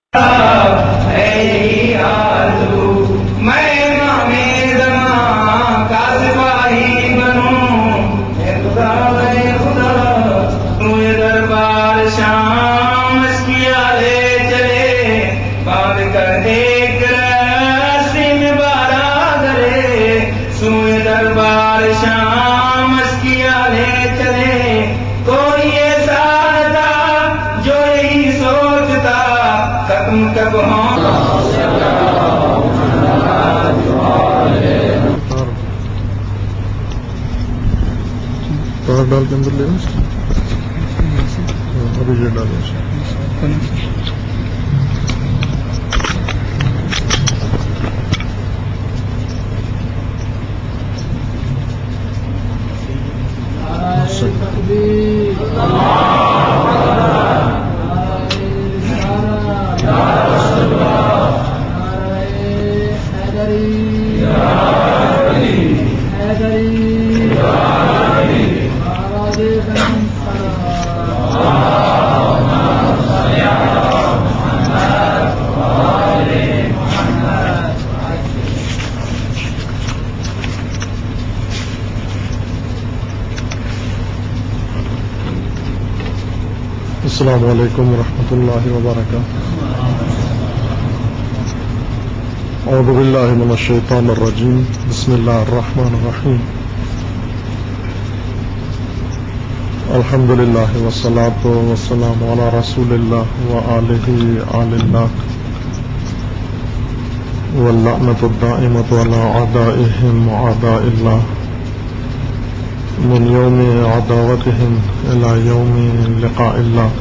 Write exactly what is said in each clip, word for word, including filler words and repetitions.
ڈال کے اندر لے ابھی یہ ڈالیں السلام علیکم ورحمۃ اللہ وبرکاتہ. اعوذ باللہ من الشیطان الرجیم. بسم اللہ الرحمن الرحیم. الحمد للہ والصلاۃ والسلام علی رسول اللہ وآلہ آل اللہ واللعنۃ الدائمۃ علی اعدائہم وأعداء اللہ من یوم عداوتہم الی یوم لقاء اللہ.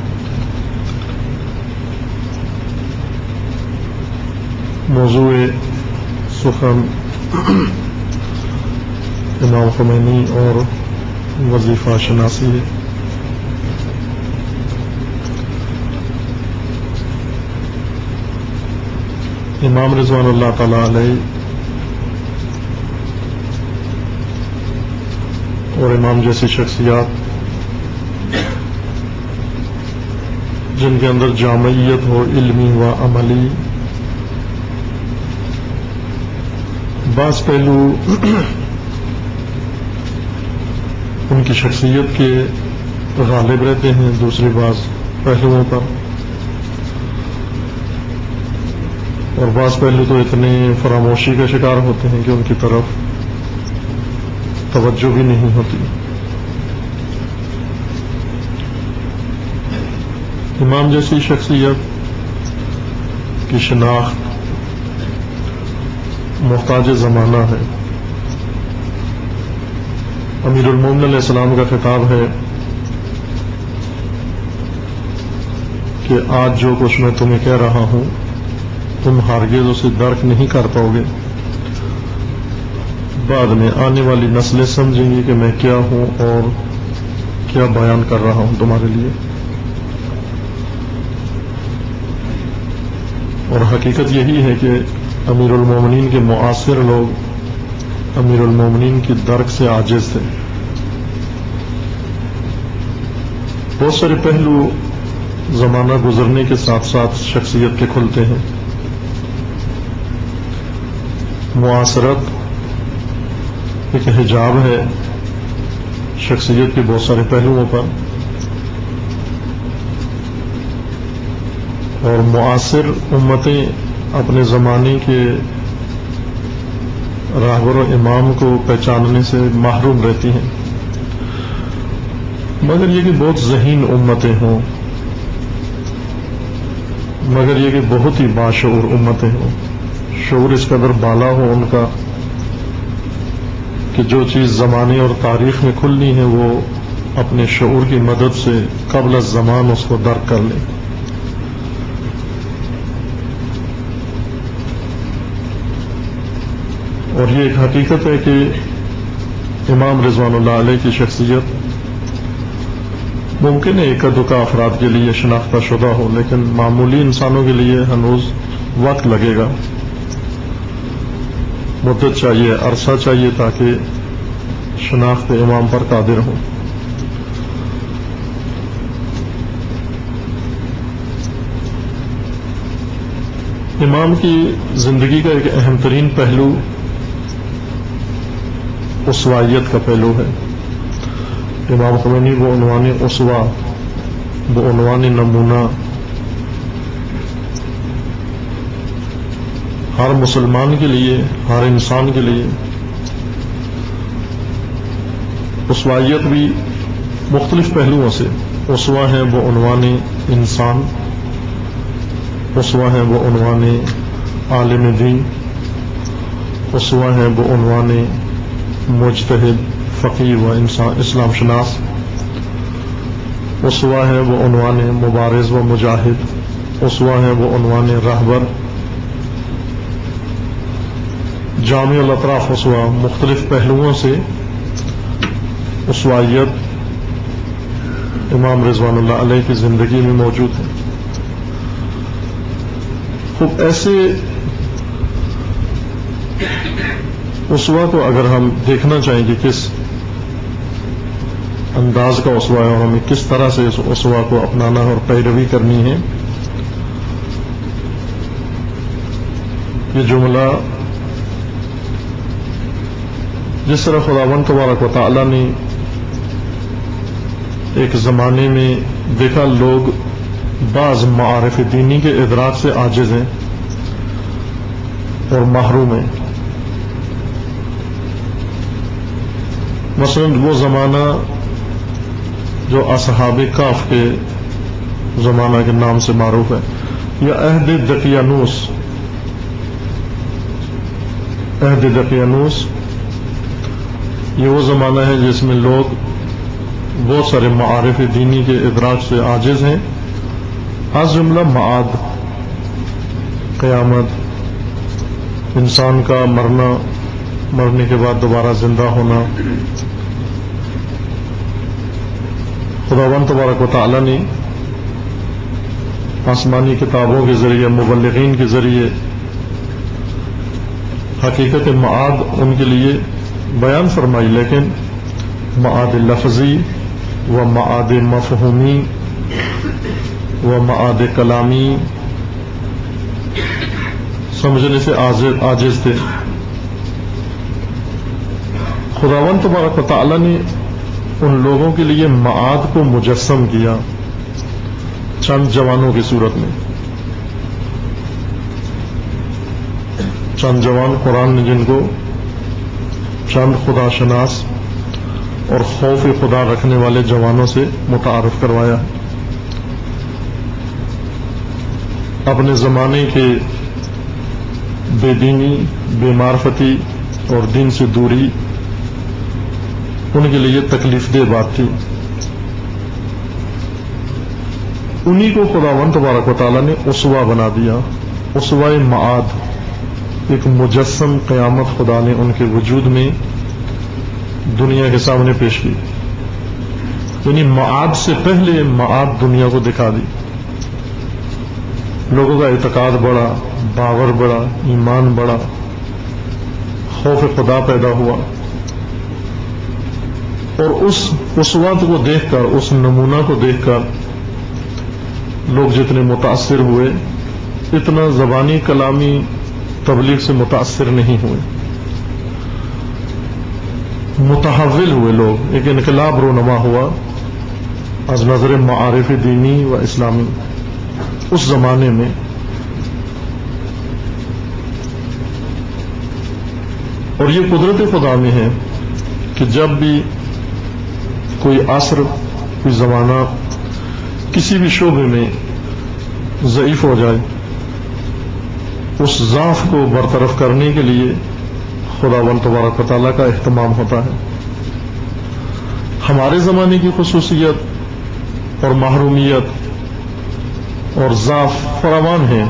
موضوع سخن امام خمینی اور وظیفہ شناسی ہے. امام رضوان اللہ تعالی علیہ اور امام جیسی شخصیات جن کے اندر جامعیت ہو علمی و عملی، بعض پہلو ان کی شخصیت کے غالب رہتے ہیں دوسرے بعض پہلوؤں پر، اور بعض پہلو تو اتنے فراموشی کا شکار ہوتے ہیں کہ ان کی طرف توجہ بھی نہیں ہوتی. امام جیسی شخصیت کی شناخت محتاج زمانہ ہے. امیر المومنین علیہ السلام کا خطاب ہے کہ آج جو کچھ میں تمہیں کہہ رہا ہوں تم ہرگز اسے درک نہیں کر پاؤ گے. بعد میں آنے والی نسلیں سمجھیں گی کہ میں کیا ہوں اور کیا بیان کر رہا ہوں تمہارے لیے. اور حقیقت یہی ہے کہ امیر المومنین کے معاصر لوگ امیر المومنین کی درک سے عاجز تھے. بہت سارے پہلو زمانہ گزرنے کے ساتھ ساتھ شخصیت کے کھلتے ہیں. معاصرت ایک حجاب ہے شخصیت کے بہت سارے پہلوؤں پر، اور معاصر امتیں اپنے زمانے کے راہبر و امام کو پہچاننے سے محروم رہتی ہیں. مگر یہ کہ بہت ذہین امتیں ہوں، مگر یہ کہ بہت ہی باشعور امتیں ہوں، شعور اس قدر بالا ہو ان کا کہ جو چیز زمانے اور تاریخ میں کھلنی ہے وہ اپنے شعور کی مدد سے قبل الزمان اس کو درک کر لیں. اور یہ ایک حقیقت ہے کہ امام رضوان اللہ علیہ کی شخصیت ممکن ہے ایک دکا افراد کے لیے شناختہ شدہ ہو، لیکن معمولی انسانوں کے لیے ہنوز وقت لگے گا، مدت چاہیے، عرصہ چاہیے تاکہ شناخت امام پر قادر ہوں. امام کی زندگی کا ایک اہم ترین پہلو اسوائیت کا پہلو ہے. امام خمینی وہ عنوان اسوا، وہ عنوان نمونہ ہر مسلمان کے لیے، ہر انسان کے لیے. اسوائیت بھی مختلف پہلوؤں سے. اسوا ہے وہ عنوان انسان، اسوا ہے وہ عنوان عالم دین، اسوا ہے وہ عنوان مجتہد فقیہ و انسان اسلام شناس، اسوا ہے وہ عنوان مبارز و مجاہد، اسوا ہے وہ عنوان رہبر. جامع الاطراف اسوا مختلف پہلوؤں سے اسوائیت امام رضوان اللہ علیہ کی زندگی میں موجود ہے. خوب ایسے اسوا کو اگر ہم دیکھنا چاہیں کہ کس انداز کا اسوا ہے اور ہمیں کس طرح سے اس اسوا کو اپنانا اور پیروی کرنی ہے، یہ جملہ جس طرح خداوند تبارک و تعالی نے ایک زمانے میں دیکھا لوگ بعض معارف دینی کے ادراک سے عاجز ہیں اور محروم ہیں. مثلا وہ زمانہ جو اصحاب کہف کے زمانہ کے نام سے معروف ہے، یا عہد دقیانوس. عہد دقیانوس یہ وہ زمانہ ہے جس میں لوگ بہت سارے معارف دینی کے ادراک سے عاجز ہیں، از جملہ معاد، قیامت، انسان کا مرنا، مرنے کے بعد دوبارہ زندہ ہونا. خداوند تبارک و تعالی نے آسمانی کتابوں کے ذریعے، مبلغین کے ذریعے حقیقت معاد ان کے لیے بیان فرمائی، لیکن معاد لفظی و معاد مفہومی و معاد کلامی سمجھنے سے عاجز تھے. خداوند تبارک و تعالی نے ان لوگوں کے لیے معاد کو مجسم کیا چند جوانوں کی صورت میں. چند جوان قرآن نے جن کو چند خدا شناس اور خوف خدا رکھنے والے جوانوں سے متعارف کروایا. اپنے زمانے کے بے دینی، بے معرفتی اور دین سے دوری ان کے لیے تکلیف دہ بات تھی. انہی کو خداوند تبارک و تعالی نے اسوا بنا دیا. اسوائے معاد، ایک مجسم قیامت خدا نے ان کے وجود میں دنیا کے سامنے پیش کی. یعنی معاد سے پہلے معاد دنیا کو دکھا دی. لوگوں کا اعتقاد بڑھا، باور بڑھا، ایمان بڑھا، خوف خدا پیدا ہوا، اور اس اسوات کو دیکھ کر، اس نمونہ کو دیکھ کر لوگ جتنے متاثر ہوئے، اتنا زبانی کلامی تبلیغ سے متاثر نہیں ہوئے. متحول ہوئے لوگ. ایک انقلاب رونما ہوا از نظر معارف دینی و اسلامی اس زمانے میں. اور یہ قدرت خدا میں ہے کہ جب بھی کوئی عصر، کوئی زمانہ کسی بھی شعبے میں ضعیف ہو جائے، اس ضعف کو برطرف کرنے کے لیے خداوند تبارک و تعالیٰ کا اہتمام ہوتا ہے. ہمارے زمانے کی خصوصیت اور محرومیت اور ضعف فراوان ہے،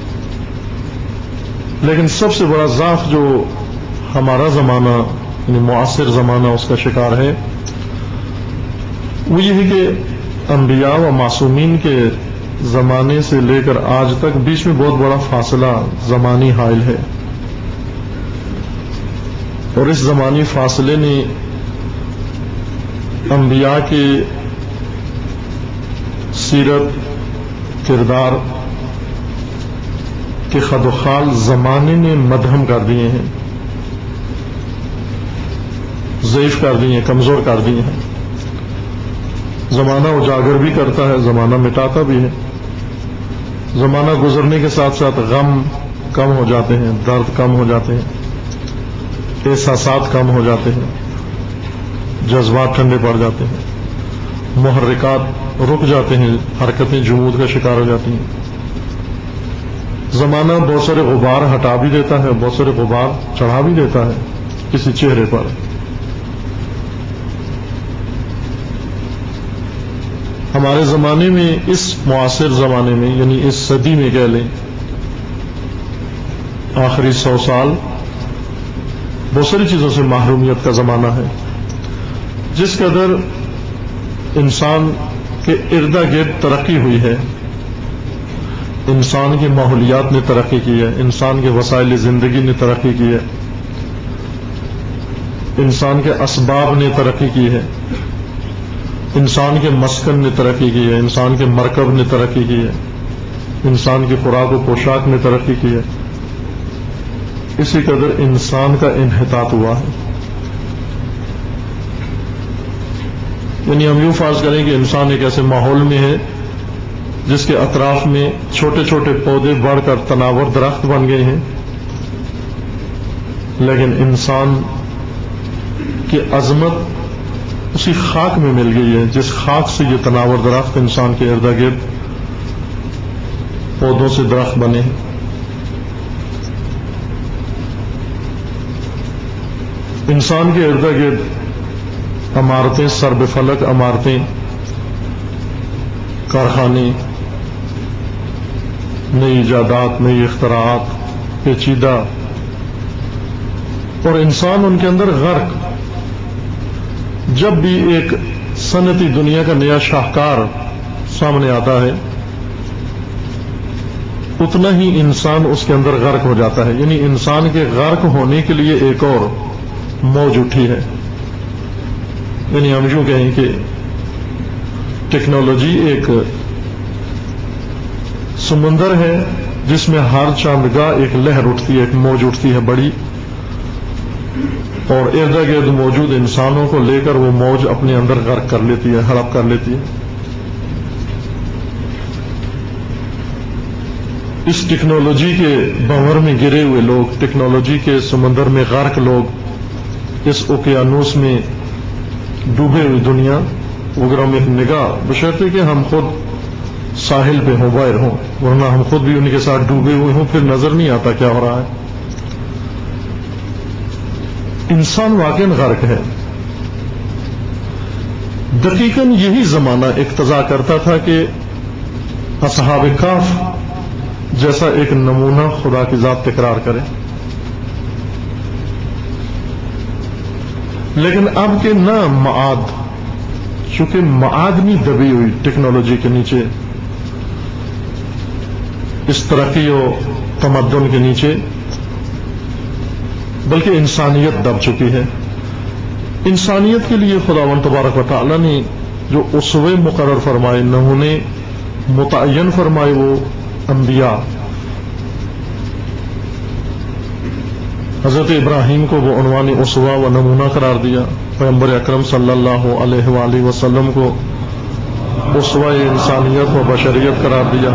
لیکن سب سے بڑا ضعف جو ہمارا زمانہ، یعنی معاصر زمانہ اس کا شکار ہے، وہ یہ ہے کہ انبیاء و معصومین کے زمانے سے لے کر آج تک بیچ میں بہت بڑا فاصلہ زمانی حائل ہے. اور اس زمانی فاصلے نے انبیاء کے سیرت، کردار کہ خد و خال زمانے نے مدھم کر دیے ہیں، ضعیف کر دیے ہیں، کمزور کر دیے ہیں۔ زمانہ اجاگر بھی کرتا ہے، زمانہ مٹاتا بھی ہے۔ زمانہ گزرنے کے ساتھ ساتھ غم کم ہو جاتے ہیں، درد کم ہو جاتے ہیں، احساسات کم ہو جاتے ہیں، جذبات ٹھنڈے پڑ جاتے ہیں، محرکات رک جاتے ہیں، حرکتیں جمود کا شکار ہو جاتی ہیں۔ زمانہ بہت سارے غبار ہٹا بھی دیتا ہے، بہت سارے غبار چڑھا بھی دیتا ہے کسی چہرے پر۔ ہمارے زمانے میں، اس معاصر زمانے میں، یعنی اس صدی میں کہہ لیں، آخری سو سال بہت ساری چیزوں سے محرومیت کا زمانہ ہے۔ جس قدر انسان کے ارد گرد ترقی ہوئی ہے، انسان کی ماحولیات نے ترقی کی ہے، انسان کے وسائل زندگی نے ترقی کی ہے، انسان کے اسباب نے ترقی کی ہے، انسان کے مسکن نے ترقی کی ہے، انسان کے مرکب نے ترقی کی ہے، انسان کی خوراک و پوشاک نے ترقی کی ہے، اسی قدر انسان کا انحطاط ہوا ہے۔ یعنی ہم یوں فرض کریں کہ انسان ایک ایسے ماحول میں ہے جس کے اطراف میں چھوٹے چھوٹے پودے بڑھ کر تناور درخت بن گئے ہیں، لیکن انسان کی عظمت اسی خاک میں مل گئی ہے جس خاک سے یہ تناور درخت انسان کے ارد گرد پودوں سے درخت بنے ہیں۔ انسان کے ارد گرد عمارتیں، سرب فلک عمارتیں، کارخانے، نئی ایجادات، نئی اختراعات، پیچیدہ، اور انسان ان کے اندر غرق۔ جب بھی ایک صنعتی دنیا کا نیا شاہکار سامنے آتا ہے، اتنا ہی انسان اس کے اندر غرق ہو جاتا ہے۔ یعنی انسان کے غرق ہونے کے لیے ایک اور موج اٹھی ہے۔ یعنی ہم یوں کہیں کہ ٹیکنالوجی ایک سمندر ہے جس میں ہر چاندگاہ ایک لہر اٹھتی ہے، ایک موج اٹھتی ہے بڑی، اور ارد گرد موجود انسانوں کو لے کر وہ موج اپنے اندر غرق کر لیتی ہے، ہڑپ کر لیتی ہے۔ اس ٹیکنالوجی کے بھنور میں گرے ہوئے لوگ، ٹیکنالوجی کے سمندر میں غرق لوگ، اس اوقیانوس میں ڈوبے ہوئی دنیا، اگر ہم ایک نگاہ، بشرطے کہ ہم خود ساحل پہ ہوں، باہر ہوں، ورنہ ہم خود بھی ان کے ساتھ ڈوبے ہوئے ہوں، پھر نظر نہیں آتا کیا ہو رہا ہے۔ انسان واقعی غرق ہے۔ دقیقاً یہی زمانہ اقتضا کرتا تھا کہ اصحاب کہف جیسا ایک نمونہ خدا کی ذات تکرار کرے، لیکن اب کے نہ معاد، چونکہ معاد نہیں دبی ہوئی ٹیکنالوجی کے نیچے، اس ترقی و تمدن کے نیچے، بلکہ انسانیت دب چکی ہے۔ انسانیت کے لیے خداوند تبارک و تعالی نے جو اسوے مقرر فرمائے، نمونے متعین فرمائے، وہ انبیاء۔ حضرت ابراہیم کو وہ عنوان اسوہ و نمونہ قرار دیا، پیغمبر اکرم صلی اللہ علیہ وآلہ وسلم کو اسوہ انسانیت و بشریت قرار دیا۔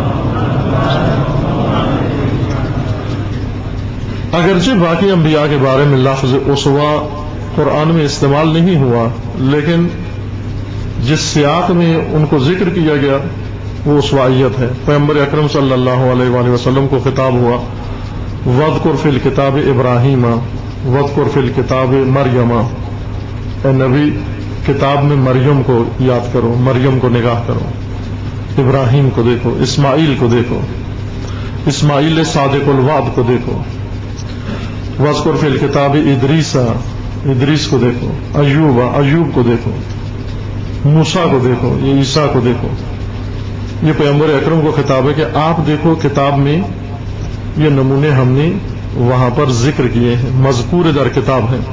اگرچہ باقی انبیاء کے بارے میں لفظ اسوہ قرآن میں استعمال نہیں ہوا، لیکن جس سیاق میں ان کو ذکر کیا گیا وہ اسوائیت ہے۔ پیغمبر اکرم صلی اللہ علیہ وآلہ وسلم کو خطاب ہوا، وَاذْكُرْ فِي الْكِتَابِ إِبْرَاهِيمَ وَاذْكُرْ فِي الْكِتَابِ مَرْيَمَ، اے نبی کتاب میں مریم کو یاد کرو، مریم کو نگاہ کرو، ابراہیم کو دیکھو، اسماعیل کو دیکھو، اسماعیل صادق الوعد کو دیکھو، وَاذْكُرْ فِي الْكِتَابِ إِدْرِيسَ، ادریس کو دیکھو، ایوب ایوب کو دیکھو، موسیٰ کو دیکھو، یہ عیسیٰ کو دیکھو۔ یہ پیغمبر اکرم کو خطاب ہے کہ آپ دیکھو کتاب میں یہ نمونے ہم نے وہاں پر ذکر کیے ہیں، مذکور در کتاب ہیں،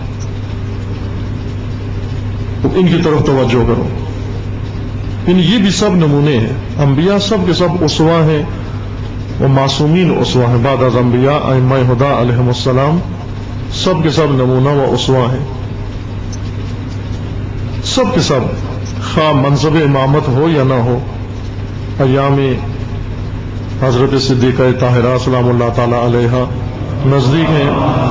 تو ان کی طرف توجہ کرو۔ ان یہ بھی سب نمونے ہیں، انبیاء سب کے سب اسوہ ہیں، وہ معصومین اسوہ ہیں، بعد از انبیاء ائمہ ہدی علیہم السلام سب کے سب نمونہ و اسوہ ہیں، سب کے سب، خواہ منصب امامت ہو یا نہ ہو۔ ایام حضرت صدیقہ طاہرہ سلام اللہ تعالی علیہا نزدیک ہیں۔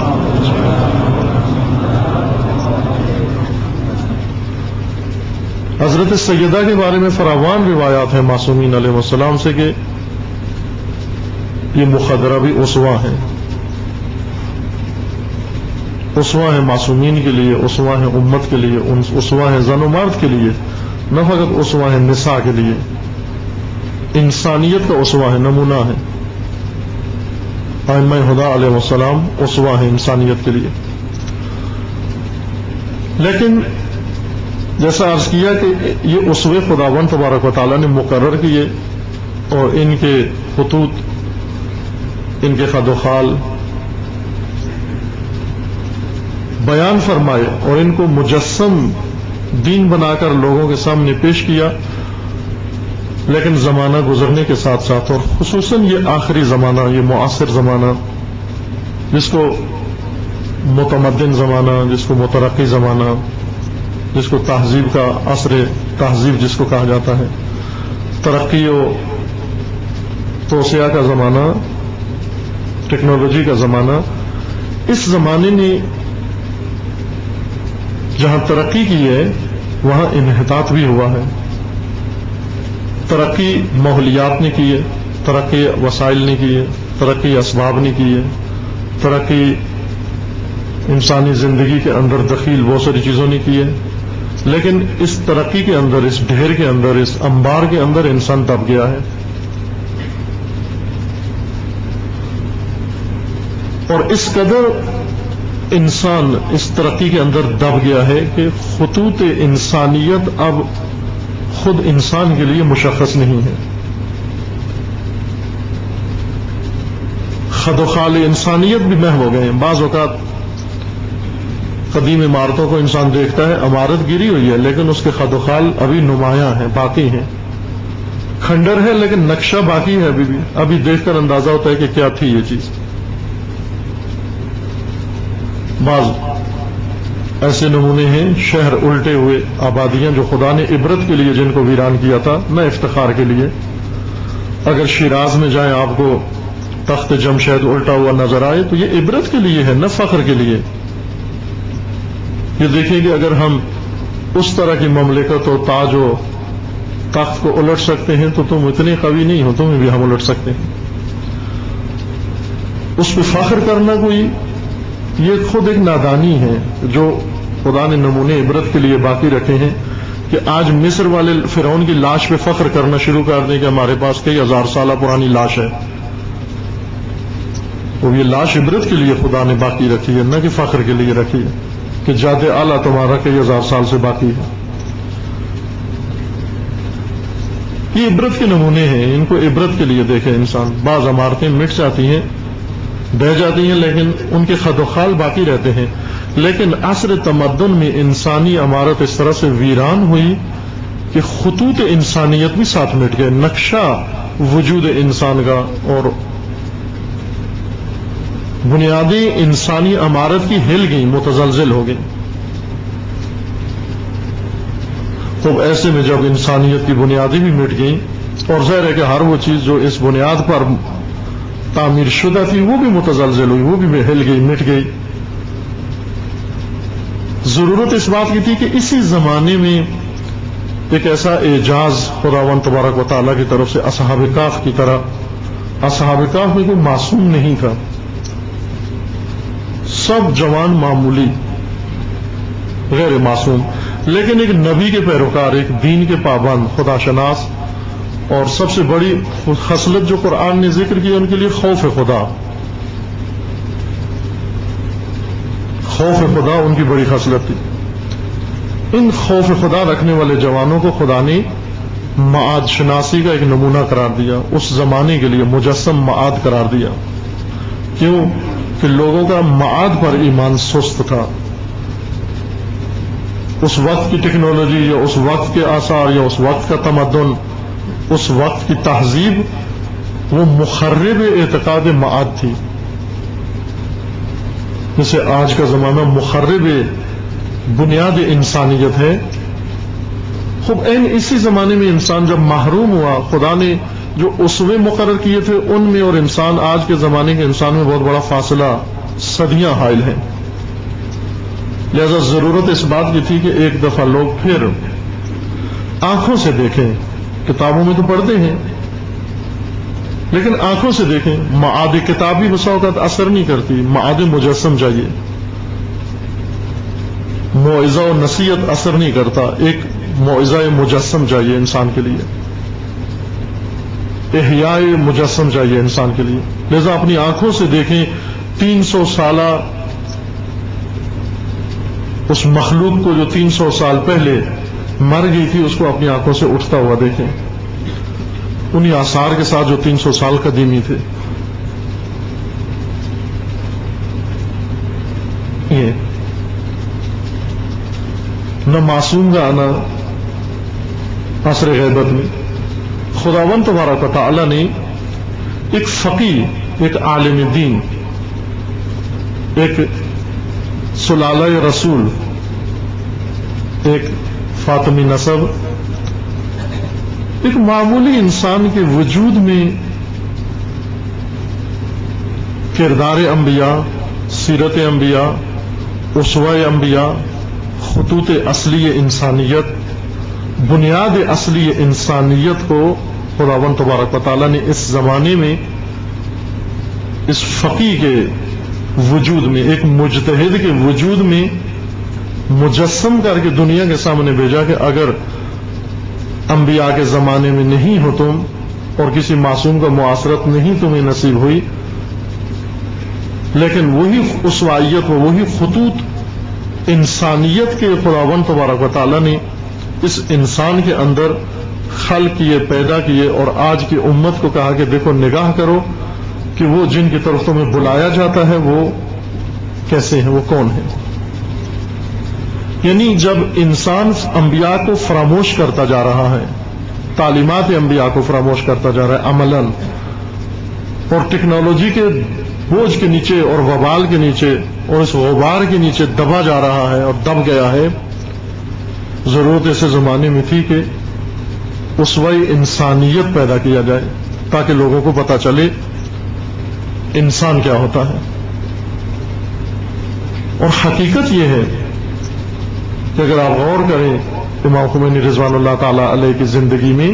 حضرت سیدہ کے بارے میں فراوان روایات ہیں معصومین علیہ السلام سے کہ یہ مخدرہ بھی اسوہ ہیں، اسوہ ہیں معصومین کے لیے، اسوہ ہیں امت کے لیے، اسوہ ہیں زن و مرد کے لیے، نہ فقط اسوہ ہیں نساء کے لیے، انسانیت کا اسوہ ہے، نمونہ ہے۔ ائمہ ہدی علیہ السلام اسوہ ہیں انسانیت کے لیے۔ لیکن جیسا عرض کیا کہ یہ اسوے خداوند تبارک و تعالیٰ نے مقرر کیے اور ان کے خطوط، ان کے خد و خال بیان فرمائے اور ان کو مجسم دین بنا کر لوگوں کے سامنے پیش کیا۔ لیکن زمانہ گزرنے کے ساتھ ساتھ، اور خصوصاً یہ آخری زمانہ، یہ معاصر زمانہ جس کو متمدن زمانہ، جس کو مترقی زمانہ، جس کو تہذیب کا عصر تہذیب جس کو کہا جاتا ہے، ترقی و توسیع کا زمانہ، ٹیکنالوجی کا زمانہ، اس زمانے نے جہاں ترقی کی ہے وہاں انحطاط بھی ہوا ہے۔ ترقی ماحولیات نے کی ہے، ترقی وسائل نے کی ہے، ترقی اسباب نے کی ہے، ترقی انسانی زندگی کے اندر دخیل بہت ساری چیزوں نے کی ہے، لیکن اس ترقی کے اندر، اس ڈھیر کے اندر، اس انبار کے اندر انسان دب گیا ہے۔ اور اس قدر انسان اس ترقی کے اندر دب گیا ہے کہ خطوط انسانیت اب خود انسان کے لیے مشخص نہیں ہے۔ خد و خال انسانیت بھی محو ہو گئے ہیں۔ بعض اوقات قدیم عمارتوں کو انسان دیکھتا ہے، عمارت گری ہوئی ہے لیکن اس کے خد و خال ابھی نمایاں ہیں، باقی ہیں، کھنڈر ہے لیکن نقشہ باقی ہے، ابھی بھی ابھی دیکھ کر اندازہ ہوتا ہے کہ کیا تھی یہ چیز۔ بعض ایسے نمونے ہیں، شہر الٹے ہوئے، آبادیاں جو خدا نے عبرت کے لیے جن کو ویران کیا تھا، نہ افتخار کے لیے۔ اگر شیراز میں جائیں آپ کو تخت جمشید الٹا ہوا نظر آئے تو یہ عبرت کے لیے ہے، نہ فخر کے لیے۔ یہ دیکھیں کہ اگر ہم اس طرح کی مملکت و تاج و تخت کو الٹ سکتے ہیں تو تم اتنے قوی نہیں ہو، تمہیں بھی ہم الٹ سکتے ہیں۔ اس پہ فخر کرنا کوئی، یہ خود ایک نادانی ہے جو خدا نے نمونے عبرت کے لیے باقی رکھے ہیں کہ آج مصر والے فرعون کی لاش پہ فخر کرنا شروع کر دیں کہ ہمارے پاس کئی ہزار سالہ پرانی لاش ہے۔ وہ یہ لاش عبرت کے لیے خدا نے باقی رکھی ہے، نہ کہ فخر کے لیے رکھی ہے کہ جاد اعلیٰ تمہارا کئی ہزار سال سے باقی ہے۔ یہ عبرت کے نمونے ہیں، ان کو عبرت کے لیے دیکھے انسان۔ بعض عمارتیں مٹ جاتی ہیں، بہ جاتی ہیں، لیکن ان کے خد و خال باقی رہتے ہیں۔ لیکن عصر تمدن میں انسانی عمارت اس طرح سے ویران ہوئی کہ خطوط انسانیت بھی ساتھ مٹ گئے، نقشہ وجود انسان کا اور بنیادی انسانی عمارت کی ہل گئی، متزلزل ہو گئی۔ تو ایسے میں جب انسانیت کی بنیادیں بھی مٹ گئیں، اور ظاہر ہے کہ ہر وہ چیز جو اس بنیاد پر تعمیر شدہ تھی وہ بھی متزلزل ہوئی، وہ بھی ہل گئی، مٹ گئی۔ ضرورت اس بات کی تھی کہ اسی زمانے میں ایک ایسا اعجاز خداوند تبارک و تعالیٰ کی طرف سے اصحاب کہف کی طرح۔ اصحاب کہف میں کوئی معصوم نہیں تھا، سب جوان معمولی، غیر معصوم، لیکن ایک نبی کے پیروکار، ایک دین کے پابند، خدا شناس، اور سب سے بڑی خصلت جو قرآن نے ذکر کی ان کے لیے خوف خدا۔ خوف خدا ان کی بڑی خصلت تھی۔ ان خوف خدا رکھنے والے جوانوں کو خدا نے معاد شناسی کا ایک نمونہ قرار دیا، اس زمانے کے لیے مجسم معاد قرار دیا۔ کیوں؟ کہ لوگوں کا معاد پر ایمان سست تھا۔ اس وقت کی ٹیکنالوجی یا اس وقت کے آثار یا اس وقت کا تمدن، اس وقت کی تہذیب وہ مخرب اعتقاد معاد تھی. جیسے آج کا زمانہ مخرب بنیاد انسانیت ہے. خوب این اسی زمانے میں انسان جب محروم ہوا، خدا نے جو اسوے مقرر کیے تھے ان میں اور انسان آج کے زمانے کے انسان میں بہت بڑا فاصلہ صدیاں حائل ہیں. لہذا ضرورت اس بات کی تھی کہ ایک دفعہ لوگ پھر آنکھوں سے دیکھیں. کتابوں میں تو پڑھتے ہیں لیکن آنکھوں سے دیکھیں. معاد کتابی بسا اوقات اثر نہیں کرتی، معاد مجسم چاہیے. موعظہ و نصیحت اثر نہیں کرتا، ایک موعظہ مجسم چاہیے انسان کے لیے، احیاء مجسم چاہیے انسان کے لیے. لہذا اپنی آنکھوں سے دیکھیں. تین سو سالہ اس مخلوق کو جو تین سو سال پہلے مر گئی تھی اس کو اپنی آنکھوں سے اٹھتا ہوا دیکھیں، انہی آثار کے ساتھ جو تین سو سال قدیمی تھے. یہ نہ معصوم کا آنا عصر غیبت میں. خداوند تبارک و تعالی نے ایک فقیہ، ایک عالم دین، ایک سلالہ رسول، ایک فاطمی نسب، ایک معمولی انسان کے وجود میں کردار انبیاء، سیرت انبیاء، اسوہ انبیاء، خطوط اصلی انسانیت، بنیاد اصلی انسانیت کو خداوند تبارک و تعالیٰ نے اس زمانے میں اس فقیہ کے وجود میں، ایک مجتہد کے وجود میں مجسم کر کے دنیا کے سامنے بھیجا کہ اگر انبیاء کے زمانے میں نہیں ہو تم اور کسی معصوم کا معاصرت نہیں تمہیں نصیب ہوئی، لیکن وہی اسوائیت و وہی خطوط انسانیت کے خداوند تبارک و تعالیٰ نے اس انسان کے اندر خلق کیے، پیدا کیے، اور آج کی امت کو کہا کہ دیکھو نگاہ کرو کہ وہ جن کی طرف تمہیں بلایا جاتا ہے وہ کیسے ہیں، وہ کون ہیں. یعنی جب انسان انبیاء کو فراموش کرتا جا رہا ہے، تعلیمات انبیاء کو فراموش کرتا جا رہا ہے عملاً، اور ٹیکنالوجی کے بوجھ کے نیچے اور وبال کے نیچے اور اس غبار کے نیچے دبا جا رہا ہے اور دب گیا ہے، ضرورت ایسے زمانے میں تھی کہ اسوہ انسانیت پیدا کیا جائے تاکہ لوگوں کو پتہ چلے انسان کیا ہوتا ہے. اور حقیقت یہ ہے کہ اگر آپ غور کریں امام خمینی رضوان اللہ تعالی علیہ کی زندگی میں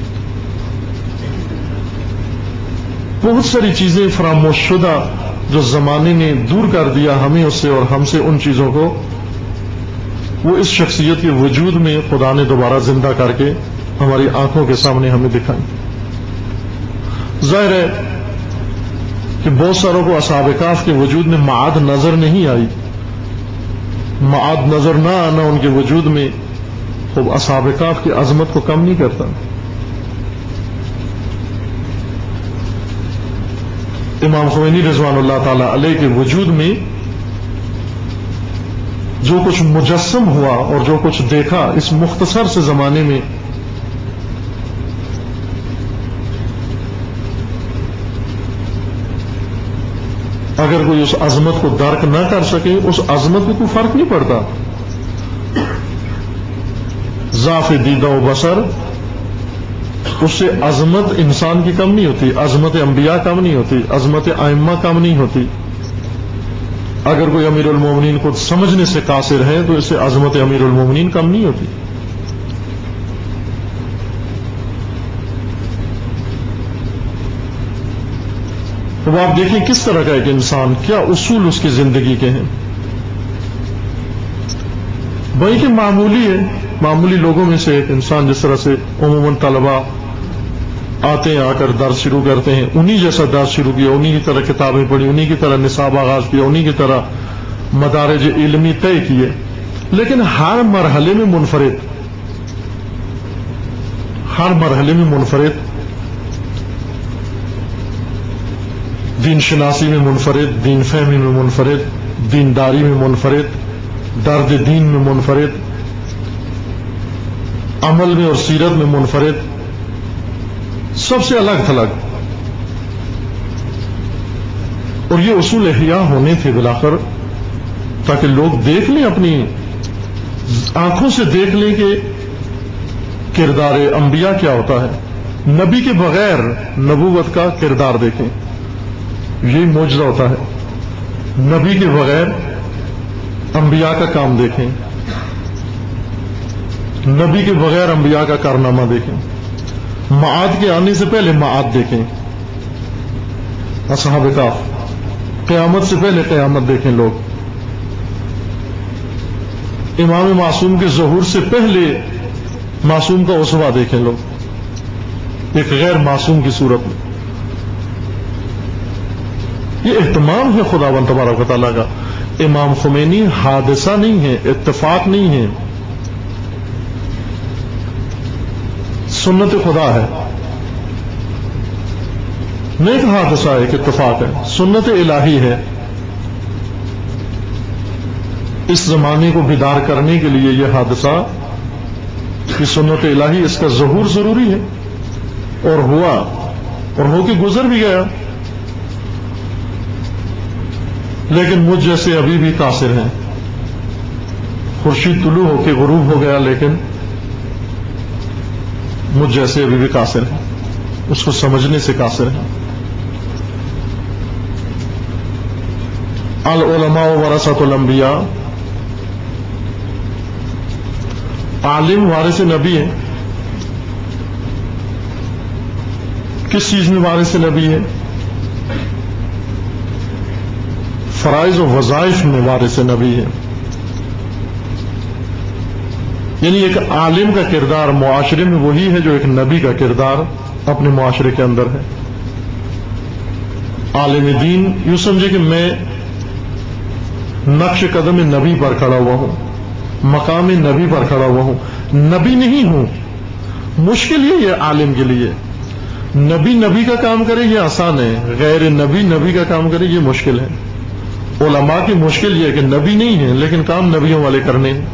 بہت ساری چیزیں فراموش شدہ جو زمانے نے دور کر دیا ہمیں اس سے اور ہم سے ان چیزوں کو، وہ اس شخصیت کے وجود میں خدا نے دوبارہ زندہ کر کے ہماری آنکھوں کے سامنے ہمیں دکھائی. ظاہر ہے کہ بہت ساروں کو اصحاب کہف کے وجود میں معاد نظر نہیں آئی. معاد نظر نہ آنا ان کے وجود میں خوب اصحاب کہف کی عظمت کو کم نہیں کرتا. امام خمینی رضوان اللہ تعالی علیہ کے وجود میں جو کچھ مجسم ہوا اور جو کچھ دیکھا اس مختصر سے زمانے میں، اگر کوئی اس عظمت کو درک نہ کر سکے، اس عظمت کو کوئی فرق نہیں پڑتا. ضعف دیدہ و بصر، اس سے عظمت انسان کی کم نہیں ہوتی، عظمت انبیاء کم نہیں ہوتی، عظمت ائمہ کم نہیں ہوتی. اگر کوئی امیر المومنین کو سمجھنے سے قاصر ہے تو اس سے عظمت امیر المومنین کم نہیں ہوتی. تو آپ دیکھیں کس طرح کا ایک انسان، کیا اصول اس کی زندگی کے ہیں. بھائی کہ معمولی ہے، معمولی لوگوں میں سے ایک انسان، جس طرح سے عموماً طلباء آتے ہیں، آ کر درس شروع کرتے ہیں، انہی جیسا درس شروع کیا، انہی کی طرح کتابیں پڑھی، انہی کی طرح نصاب آغاز کیا، انہی کی طرح مدارج علمی طے کیے، لیکن ہر مرحلے میں منفرد، ہر مرحلے میں منفرد، دین شناسی میں منفرد، دین فہمی میں منفرد، دینداری میں منفرد، درد دین میں منفرد، عمل میں اور سیرت میں منفرد، سب سے الگ تھلگ. اور یہ اصول احیاء ہونے تھے بلاخر، تاکہ لوگ دیکھ لیں، اپنی آنکھوں سے دیکھ لیں کہ کردار انبیاء کیا ہوتا ہے، نبی کے بغیر نبوت کا کردار دیکھیں، یہی معجزہ ہوتا ہے۔ نبی کے بغیر انبیاء کا کام دیکھیں، نبی کے بغیر انبیاء کا کارنامہ دیکھیں، معاد کے آنے سے پہلے معاد دیکھیں، اصحاب کہف، قیامت سے پہلے قیامت دیکھیں لوگ، امام معصوم کے ظہور سے پہلے معصوم کا اسوہ دیکھیں لوگ، ایک غیر معصوم کی صورت میں۔ یہ اہتمام ہے خداوند تبارک و تعالیٰ کا۔ امام خمینی حادثہ نہیں ہے، اتفاق نہیں ہے، سنت خدا ہے، نہیں کہ حادثہ ہے کہ اتفاق ہے، سنت الہی ہے۔ اس زمانے کو بیدار کرنے کے لیے یہ حادثہ، یہ سنت الہی، اس کا ظہور ضروری ہے، اور ہوا اور ہو کے گزر بھی گیا، لیکن مجھ جیسے ابھی بھی قاصر ہیں۔ خورشید طلوع ہو کے غروب ہو گیا، لیکن مجھ جیسے ابھی بھی قاصر ہیں، اس کو سمجھنے سے قاصر ہیں۔ العلماء ورثۃ الانبیاء، عالم وارث نبی ہے۔ کس چیز میں وارث نبی ہے؟ فرائض و وظائف میں وارث نبی ہے۔ یعنی ایک عالم کا کردار معاشرے میں وہی ہے جو ایک نبی کا کردار اپنے معاشرے کے اندر ہے۔ عالم دین یوں سمجھے کہ میں نقش قدم نبی پر کھڑا ہوا ہوں، مقام نبی پر کھڑا ہوا ہوں، نبی نہیں ہوں۔ مشکل یہ ہے عالم کے لیے، نبی نبی کا کام کرے یہ آسان ہے، غیر نبی نبی کا کام کرے یہ مشکل ہے۔ علماء کی مشکل یہ ہے کہ نبی نہیں ہے لیکن کام نبیوں والے کرنے ہیں۔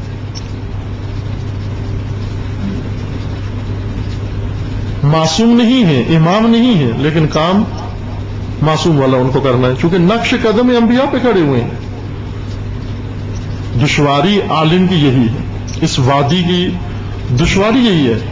معصوم نہیں ہے، امام نہیں ہے، لیکن کام معصوم والا ان کو کرنا ہے، چونکہ نقش قدم انبیاء پہ کھڑے ہوئے ہیں۔ دشواری عالم کی یہی ہے، اس وادی کی دشواری یہی ہے۔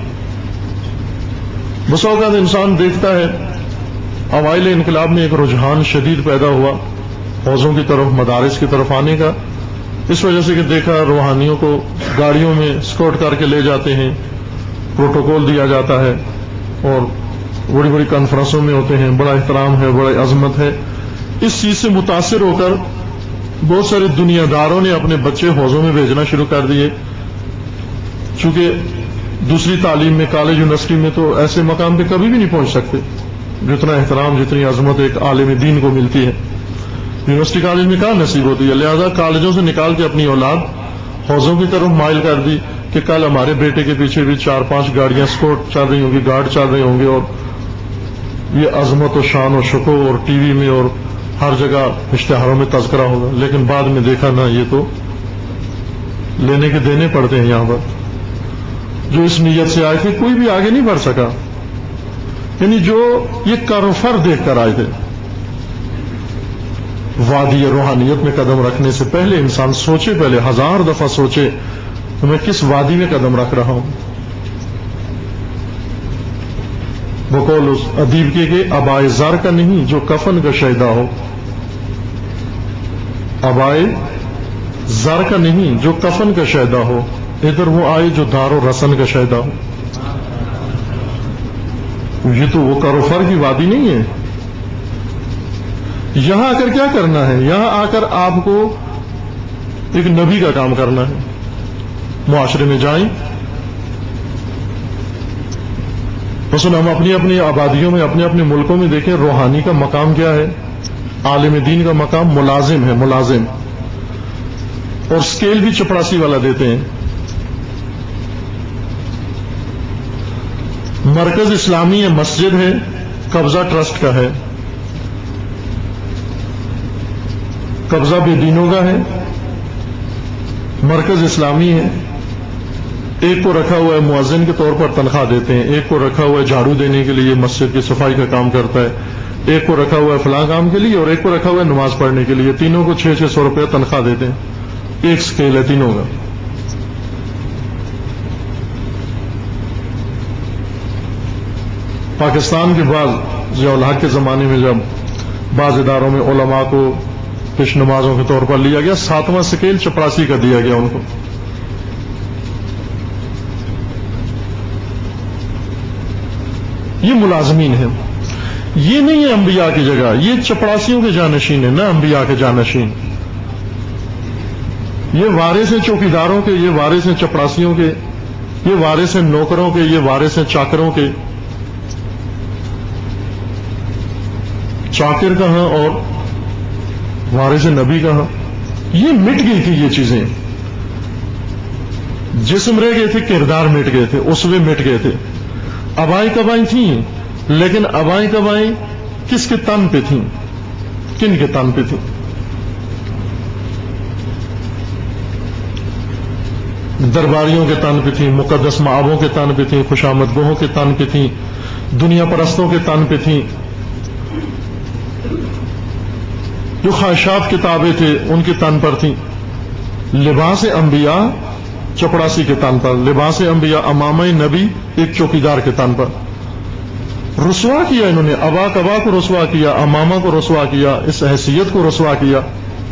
بس اوقات انسان دیکھتا ہے، اوائل انقلاب میں ایک رجحان شدید پیدا ہوا حوضوں کی طرف، مدارس کی طرف آنے کا، اس وجہ سے کہ دیکھا روحانیوں کو گاڑیوں میں اسکورٹ کر کے لے جاتے ہیں، پروٹوکول دیا جاتا ہے، اور بڑی بڑی کانفرنسوں میں ہوتے ہیں، بڑا احترام ہے، بڑی عظمت ہے۔ اس چیز سے متاثر ہو کر بہت سارے دنیا داروں نے اپنے بچے حوضوں میں بھیجنا شروع کر دیے، چونکہ دوسری تعلیم میں، کالج یونیورسٹی میں تو ایسے مقام پہ کبھی بھی نہیں پہنچ سکتے جتنا احترام، جتنی عظمت ایک عالم دین کو ملتی ہے۔ یونیورسٹی کالج میں کہاں نصیب ہوتی ہے، لہذا کالجوں سے نکال کے اپنی اولاد حوضوں کی طرف مائل کر دی کہ کل ہمارے بیٹے کے پیچھے بھی چار پانچ گاڑیاں اسکورٹ چل رہی ہوں گی، گارڈ چل رہے ہوں گے، اور یہ عظمت و شان و شکوہ اور ٹی وی میں اور ہر جگہ اشتہاروں میں تذکرہ ہوگا۔ لیکن بعد میں دیکھا نا، یہ تو لینے کے دینے پڑتے ہیں یہاں پر۔ جو اس نیت سے آئے تھے کوئی بھی آگے نہیں بڑھ سکا، یعنی جو یہ کرفر دیکھ کر آئے تھے۔ وادی روحانیت میں قدم رکھنے سے پہلے انسان سوچے، پہلے ہزار دفعہ سوچے کہ میں کس وادی میں قدم رکھ رہا ہوں۔ بقول اس ادیب کے کہ ابائے زر کا نہیں جو کفن کا شیدا ہو، ابائے زر کا نہیں جو کفن کا شیدا ہو، ادھر وہ آئے جو دار و رسن کا شیدا ہو۔ یہ تو وہ کروفر کی وادی نہیں ہے۔ یہاں آ کر کیا کرنا ہے؟ یہاں آ کر آپ کو ایک نبی کا کام کرنا ہے۔ معاشرے میں جائیں، مثلا ہم اپنی اپنی آبادیوں میں، اپنے اپنے ملکوں میں دیکھیں روحانی کا مقام کیا ہے، عالم دین کا مقام ملازم ہے، ملازم، اور سکیل بھی چپڑاسی والا دیتے ہیں۔ مرکز اسلامی ہے، مسجد ہے، قبضہ ٹرسٹ کا ہے، قبضہ بے دینوں کا ہے، مرکز اسلامی ہے۔ ایک کو رکھا ہوا ہے مؤذن کے طور پر تنخواہ دیتے ہیں، ایک کو رکھا ہوا ہے جھاڑو دینے کے لیے مسجد کی صفائی کا کام کرتا ہے، ایک کو رکھا ہوا ہے فلاں کام کے لیے اور ایک کو رکھا ہوا ہے نماز پڑھنے کے لیے. تینوں کو چھ چھ سو روپے تنخواہ دیتے ہیں. ایک سکیل ہے تینوں کا. پاکستان کے بعض ضیاء الحق کے زمانے میں جب بعض اداروں میں علماء کو پیش نمازوں کے طور پر لیا گیا, ساتواں سکیل چپراسی کا دیا گیا ان کو. یہ ملازمین ہیں, یہ نہیں ہے انبیاء کی جگہ, یہ چپڑاسیوں کے جانشین ہیں, نہ انبیاء کے جانشین. یہ وارث ہیں چوکیداروں کے, یہ وارث ہیں چپڑاسیوں کے, یہ وارث ہیں نوکروں کے, یہ وارث ہیں چاکروں کے. چاکر کہاں اور وارث نبی کہاں؟ یہ مٹ گئی تھی یہ چیزیں. جسم رہ گئے تھے, کردار مٹ گئے تھے, اسوے مٹ گئے تھے. ابائیں کبائیں تھیں, لیکن ابائیں کبائیں کس کے تن پہ تھیں؟ کن کے تن پہ تھیں؟ درباریوں کے تن پہ تھیں, مقدس معابوں کے تن پہ تھیں, خوشامد گوہوں کے تن پہ تھیں, دنیا پرستوں کے تن پہ تھیں. جو خواہشات کتابیں تھے ان کے تن پر تھیں. لباس انبیاء چپڑاسی کے تن پر, لباس انبیاء امامہ نبی ایک چوکیدار کے تن پر. رسوا کیا انہوں نے, ابا کبا کو رسوا کیا, امامہ کو رسوا کیا, اس حیثیت کو رسوا کیا.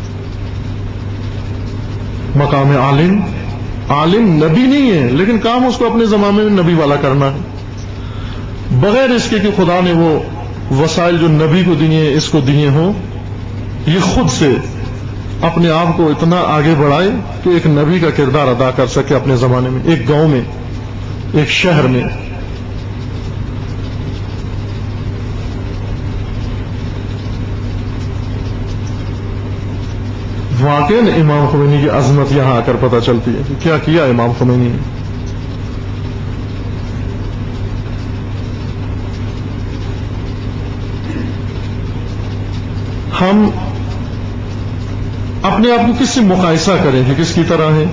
مقام عالم, عالم نبی نہیں ہے لیکن کام اس کو اپنے زمانے میں نبی والا کرنا ہے, بغیر اس کے کہ خدا نے وہ وسائل جو نبی کو دیے اس کو دیے ہوں. یہ خود سے اپنے آپ کو اتنا آگے بڑھائے کہ ایک نبی کا کردار ادا کر سکے اپنے زمانے میں, ایک گاؤں میں, ایک شہر میں. واقعی امام خمینی کی عظمت یہاں آ کر پتہ چلتی ہے کہ کیا کیا امام خمینی نے. ہم اپنے آپ کو کس سے مقایسہ کریں کہ کس کی طرح ہے؟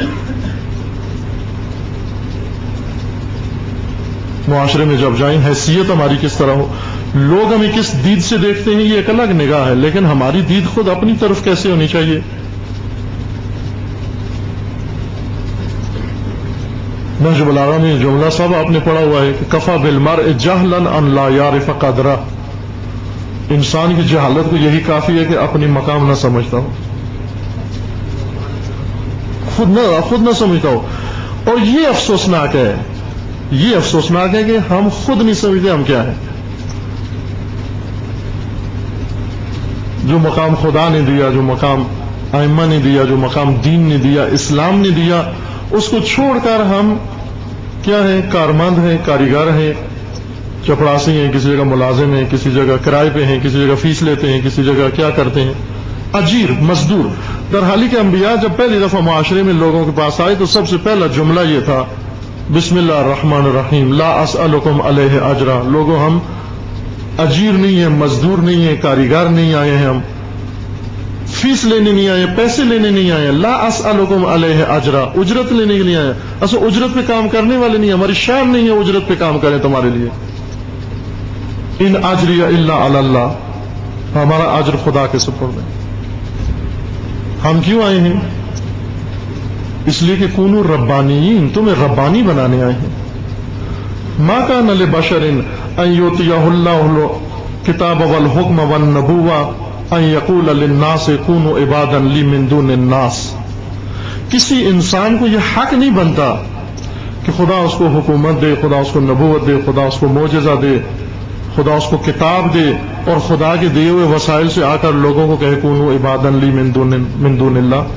معاشرے میں جب جائیں حیثیت ہماری کس طرح ہو, لوگ ہمیں کس دید سے دیکھتے ہیں یہ ایک الگ نگاہ ہے, لیکن ہماری دید خود اپنی طرف کیسے ہونی چاہیے؟ نہج البلاغہ میں جملہ صاحب آپ نے پڑھا ہوا ہے کہ کفا بالمرء جہلا ان لا یعرف قدرہ. انسان کی جہالت کو یہی کافی ہے کہ اپنی مقام نہ سمجھتا ہو, خود نہ خود نہ سمجھتا ہو. اور یہ افسوسناک ہے, یہ افسوسناک ہے کہ ہم خود نہیں سمجھتے ہم کیا ہیں. جو مقام خدا نے دیا, جو مقام ائمہ نے دیا, جو مقام دین نے دیا, اسلام نے دیا, اس کو چھوڑ کر ہم کیا ہیں؟ کارمند ہیں, کاریگر ہیں, چپڑاسی ہیں, کسی جگہ ملازم ہیں, کسی جگہ کرائے پہ ہیں, کسی جگہ فیس لیتے ہیں, کسی جگہ کیا کرتے ہیں, اجیر, مزدور. در حالی کے انبیاء جب پہلی دفعہ معاشرے میں لوگوں کے پاس آئے تو سب سے پہلا جملہ یہ تھا, بسم اللہ الرحمن الرحیم, لا اسألکم علیہ اجرا. لوگوں ہم اجیر نہیں ہیں, مزدور نہیں ہیں, کاریگر نہیں آئے ہیں, ہم فیس لینے نہیں آئے, پیسے لینے نہیں آئے. لا اسألکم علیہ اجرا, اجرت لینے کے لیے آئے. اصل اجرت پہ کام کرنے والے نہیں, ہماری شان نہیں ہے اجرت پہ کام کریں تمہارے لیے. ان اجری الا علی اللہ, ہمارا اجر خدا کے سپرد ہے. ہم کیوں آئے ہیں؟ اس لیے کہ کونوا ربانیین, تمہیں ربانی بنانے آئے ہیں. ما کان لبشر ان یؤتیہ اللہ الکتاب والحکم والنبوۃ ان یقول للناس کونوا عبادا لی من دون الناس. کسی انسان کو یہ حق نہیں بنتا کہ خدا اس کو حکومت دے, خدا اس کو نبوت دے, خدا اس کو معجزہ دے, خدا اس کو کتاب دے, اور خدا کے دیے ہوئے وسائل سے آ کر لوگوں کو کہے کونوا عبادا لی من دون من دون اللہ,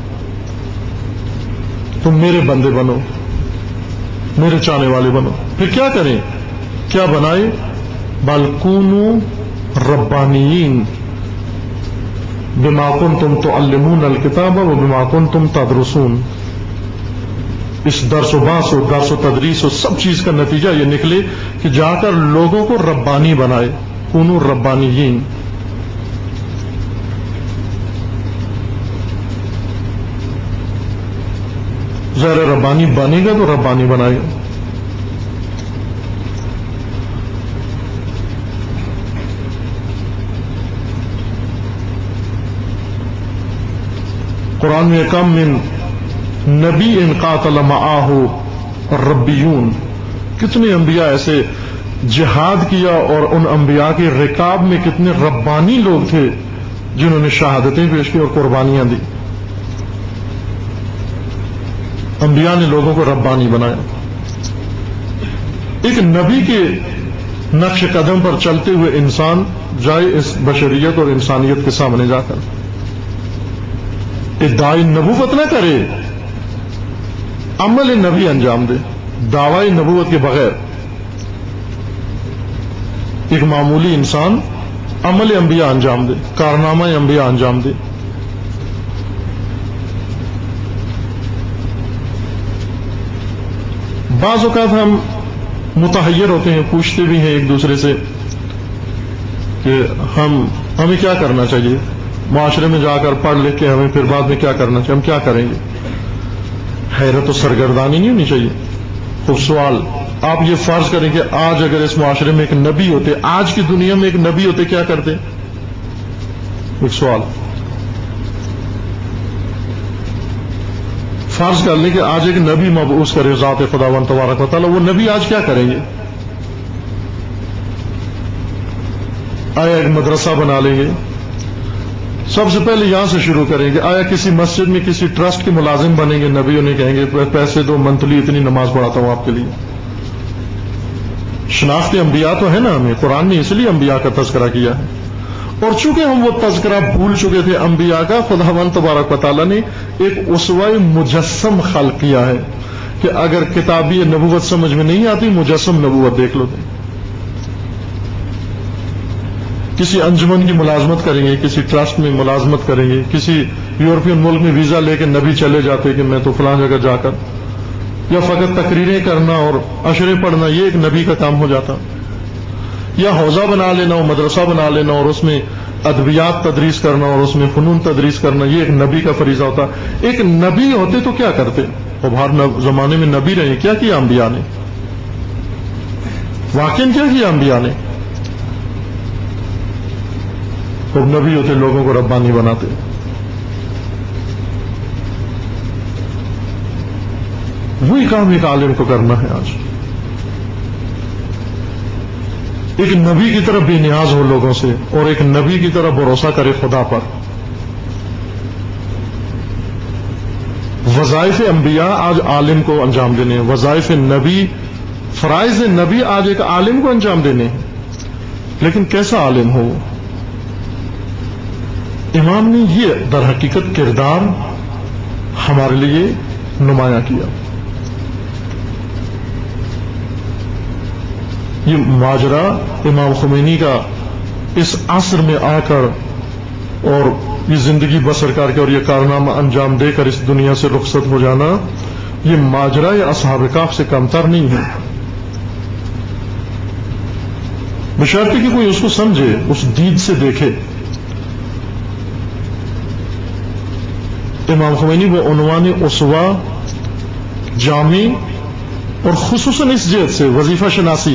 تم میرے بندے بنو, میرے چاہنے والے بنو. پھر کیا کریں؟ کیا بنائے؟ بل کونوا ربانیین بما کنتم تعلمون الکتاب وبما کنتم تدرسون. اس درس و باس و درس و تدریس و سب چیز کا نتیجہ یہ نکلے کہ جا کر لوگوں کو ربانی بنائے. کونوا ربانیین. ظاہر ربانی بنے گا تو ربانی بنائے گا. قرآن میں کم من نبی ان قاتل معاہ ربیون، کتنے انبیاء ایسے جہاد کیا اور ان انبیاء کے رکاب میں کتنے ربانی لوگ تھے جنہوں نے شہادتیں پیش کی اور قربانیاں دی. انبیاء نے لوگوں کو ربانی بنایا. ایک نبی کے نقش قدم پر چلتے ہوئے انسان جائے اس بشریت اور انسانیت کے سامنے جا کر ادعائی نبوت نہ کرے، عمل نبی انجام دے. دعوی نبوت کے بغیر ایک معمولی انسان عمل انبیاء انجام دے، کارنامہ انبیاء انجام دے. بعض اوقات ہم متحیر ہوتے ہیں، پوچھتے بھی ہیں ایک دوسرے سے کہ ہم ہمیں کیا کرنا چاہیے، معاشرے میں جا کر پڑھ لکھ کے ہمیں پھر بعد میں کیا کرنا چاہیے، ہم کیا کریں گے. حیرت و سرگردانی نہیں ہونی چاہیے. خوب سوال، آپ یہ فرض کریں کہ آج اگر اس معاشرے میں ایک نبی ہوتے، آج کی دنیا میں ایک نبی ہوتے، کیا کرتے؟ ایک سوال فرض کر لیں کہ آج ایک نبی مبعوث کرے ذات خداوند تبارک و تعالی، وہ نبی آج کیا کریں گے؟ آیا ایک مدرسہ بنا لیں گے؟ سب سے پہلے یہاں سے شروع کریں گے. آیا کسی مسجد میں کسی ٹرسٹ کے ملازم بنیں گے؟ نبی انہیں کہیں گے پیسے دو، منتھلی اتنی نماز پڑھاتا ہوں آپ کے لیے. شناخت انبیاء تو ہے نا ہمیں، قرآن نے اس لیے انبیاء کا تذکرہ کیا ہے. اور چونکہ ہم وہ تذکرہ بھول چکے تھے انبیاء کا، خداوند تبارک و تعالیٰ نے ایک اسوہ مجسم خلق کیا ہے کہ اگر کتابی نبوت سمجھ میں نہیں آتی، مجسم نبوت دیکھ لو. کسی انجمن کی ملازمت کریں گے، کسی ٹرسٹ میں ملازمت کریں گے، کسی یورپین ملک میں ویزا لے کے نبی چلے جاتے کہ میں تو فلاں جگہ جا کر، یا فقط تقریریں کرنا اور عشرے پڑھنا یہ ایک نبی کا کام ہو جاتا. یا حوزہ بنا لینا اور مدرسہ بنا لینا اور اس میں ادبیات تدریس کرنا اور اس میں فنون تدریس کرنا یہ ایک نبی کا فریضہ ہوتا. ایک نبی ہوتے تو کیا کرتے؟ اور ہر زمانے میں نبی رہے، کیا کیا انبیاء نے؟ واقعی کیا کیا انبیاء نے؟ اور نبی ہوتے لوگوں کو ربانی بناتے. وہی کام ایک عالم کو کرنا ہے آج. ایک نبی کی طرح بے نیاز ہو لوگوں سے اور ایک نبی کی طرح بھروسہ کرے خدا پر. وظائف انبیاء آج عالم کو انجام دینے ہیں، وظائف نبی، فرائض نبی آج ایک عالم کو انجام دینے ہیں. لیکن کیسا عالم ہو؟ امام نے یہ در حقیقت کردار ہمارے لیے نمایاں کیا. یہ ماجرا امام خمینی کا اس عصر میں آ کر اور یہ زندگی بسر کر کے اور یہ کارنامہ انجام دے کر اس دنیا سے رخصت ہو جانا، یہ ماجرا یا اصحاب کہف سے کمتر نہیں ہے. بشرطے کہ کوئی اس کو سمجھے، اس دید سے دیکھے. امام خمینی وہ عنوان اسوہ جامع اور خصوصاً اس جہت سے وظیفہ شناسی.